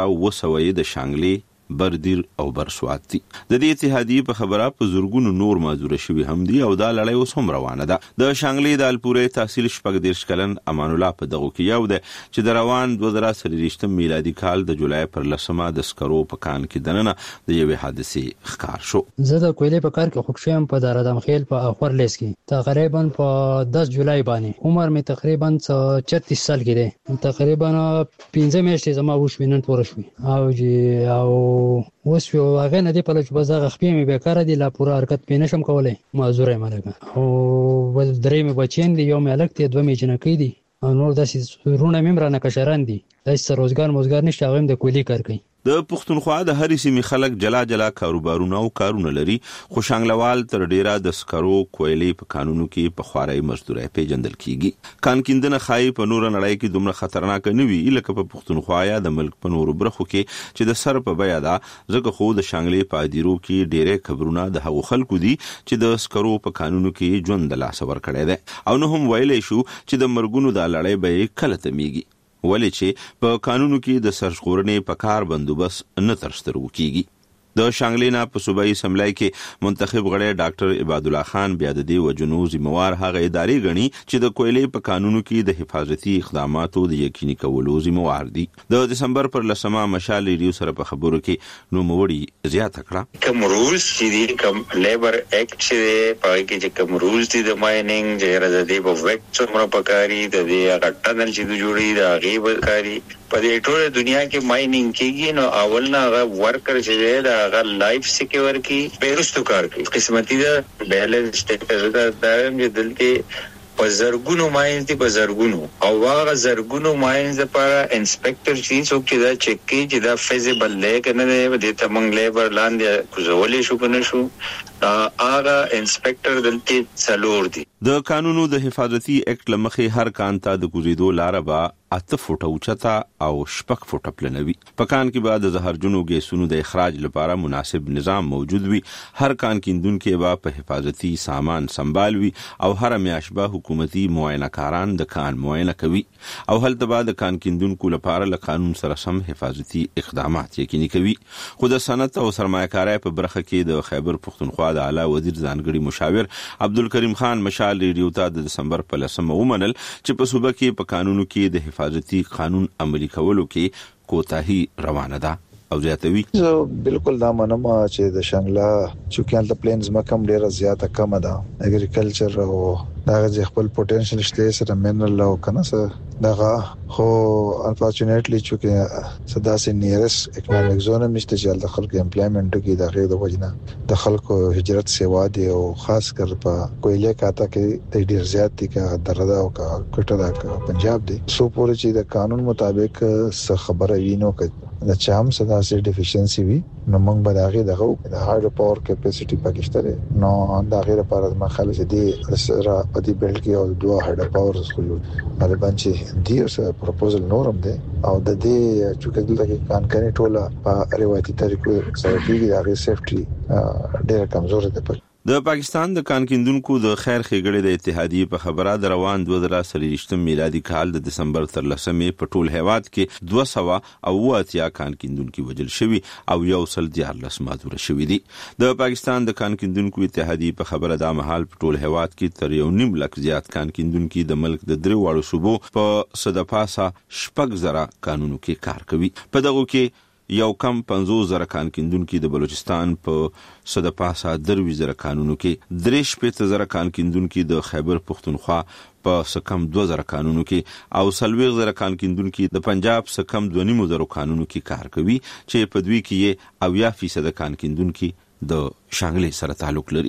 3,200 د شانګلې بردیر او برسوات دي. د دې اتحادیې په خبره په زورګونو نور معذور شوی هم دي او دا لړۍ اوس هم روانه ده. د شانګلې د الپورې تحصیل شپږ 13 کلن امان الله په دغه کې یو ده چې د روان 2023 میلادي کال د جولای پر 10 د سکرو په کان کې دننه د یوې حادثې ښکار شو. زه د کویلې په کار کې خوښ شوم په دارادم خیل په اخور لیس کې تقریبا په 10 جولای باندې عمر می تقریبا 36 سال کې دی. تقریبا 15 میاشتې زما وښوینن پوره شوې او اوس یو هغه نه دی په لږ بازار خپې مې بیکاره دي لا پوره حرکت پې نشم کولای معذور یم لکه او ول درې مې بچین دي یو مې الګ ته دوه مې جنکې دي او نور داسې رونه مې مرانه کشران دي داسې روزګار موزګار نشته هغه د کولی کار کوي. د پښتونخوا د هرې سیمې خلک جلا جلا کاروبارونه او کارونه لري خو شانګلوال تر ډیره د سکرو کویلې په قانونو کې په خوارۍ مزدوري پیژندل کیږي. کان کیندنه خای په نور نړۍ کې دومره خطرناک نه وی لکه په پښتونخوا یا د ملک په نورو برخو کې چې د سر په بیا ده ځکه خو د شانګلې په ادیرو کې ډیره خبرونه د هغو خلکو دي چې د سکرو په قانونو کې ژوند د لاس ور کړی دی او نه هم ویلې شو چې د مرګونو د لړۍ به کله تمیږي ولې چې په قانونو کې د سرغړونې په کار بندوبست نه ترسترو کیږي. د شانګلینا په صوبایي سملای کې منتخب غړی ډاکټر عباد الله خان بیا د دې وجنو ذمہوار هغه ادارې غني چې د کویلې په قانونو کې د حفاظتي اقداماتو د یقیني کولو ذمہوار دي. د دسمبر پر 10 مشال ریډیو سره په خبرو کې نو موړي زیاته کړه کوم رولز چې کوم لیبر اکټ چې پای کې کوم رولز دي د مایننګ چې راځي په وکټ څومره پکاري د دې هغه ټنل چې جوړي دا غیب کاری په دې ټوله دنیا کې مایننګ کېږي نو اول نه هغه ورکر چې دا هغه لایف سکیور کی پیرستو کار کوي قسمتي دا بیلنس سټیټس دا چې دلته پزرګونو ماینز دي پزرګونو او هغه زرګونو ماینز لپاره انسپکټر چې څوک چې دا چک کوي چې دا فیزیبل دی کنه دی د تمنګ لیبر لاندې کوزولې شو کنه شو هغه انسپکټر دلته څلور دي. د قانونو د حفاظتي اکټ لمخې هر کان ته د کوزیدو لار به 8 فوټه اوچتا او 6 فوټه پلنوي. په کان کې بعد د زهرجنو ګیسونو د اخراج لپاره مناسب نظام موجود وي. هر کان کیندونکو به په حفاظتي سامان سنبال وي او هر میاشت به حکومتي معاینه کاران د کان معاینه کوي او هلته بعد کان کیندونکو لپاره له قانون سره سم حفاظتي اقدامات یقیني کوي. خو د صنعت او سرمایه‌کارۍ په برخه کې د خیبر پښتونخوا د اعلی وزیر ځانګړي مشاور عبدالکریم خان مشال ریډیو ته د دسمبر په 10 ومنل چې په صوبه کې په قانونو کې د حفاظتي قانون عملي کولو کې کوتاهي روانه ده. او زیاتوي. بالکل دا منم چې د شانګلا چوکیان د پلینز مکم ډیره زیاته کم ده. اګریکلچر او دا خپل پوتنشل شته سره منرل او کنه سره دغه خو انفورچونټلی چې صدا سي نیرس اکونومیک زون مشته چې د خلکو امپلایمنت کې د غیر د وجنه د خلکو هجرت سیوا دی او خاص کر په کویله کاته کې ډیر زیات دي کا دردا او کا کټه دا پنجاب دی سو پورې چې د قانون مطابق څه خبره وینو ک د چام صدا سي ډیفیشنسي وي نو موږ به داغه دغه د هارډ پاور کیپاسټي پاکستان نو داغه لپاره ما خالص دي سره په دې بلډ کې او دوه هارډ پاور سکول باندې باندې دی اوس پروپوزل نورم دی او د دې چې کله کې کان کني ټوله په روایتي طریقو سره کېږي داغه سیفټي ډېر کمزور ده. د پاکستان د کان کیندونکو د خیر ښېګړې د اتحادیې په خبره د روان 2023 میلادي کال د دسمبر تر 10 په ټول هیواد کې 280 کان کیندونکو وژل شوي او 114 معذور شوي دي. د پاکستان د کان کیندونکو اتحادیې په خبره د مهال په ټول هیواد کې تر 1.5 لک زیات کان کیندونکو د ملک د درې واړو صوبو په صدپاسه شپږ زره قانونو کې کار کوي. په دغه کې یو کم 50,000 کان کیندونکو د بلوچستان په صدپاسه 23,000 قانونو کې 3,000 کان کیندونکو د خیبر پختونخوا په سکم 2,000 قانونو کې او 40,000 کان کیندونکو د پنجاب سکم 2,500 قانونو کې کار کوي چې په دوی کې 80% کان کیندونکو د شانګلې سره تعلق لري.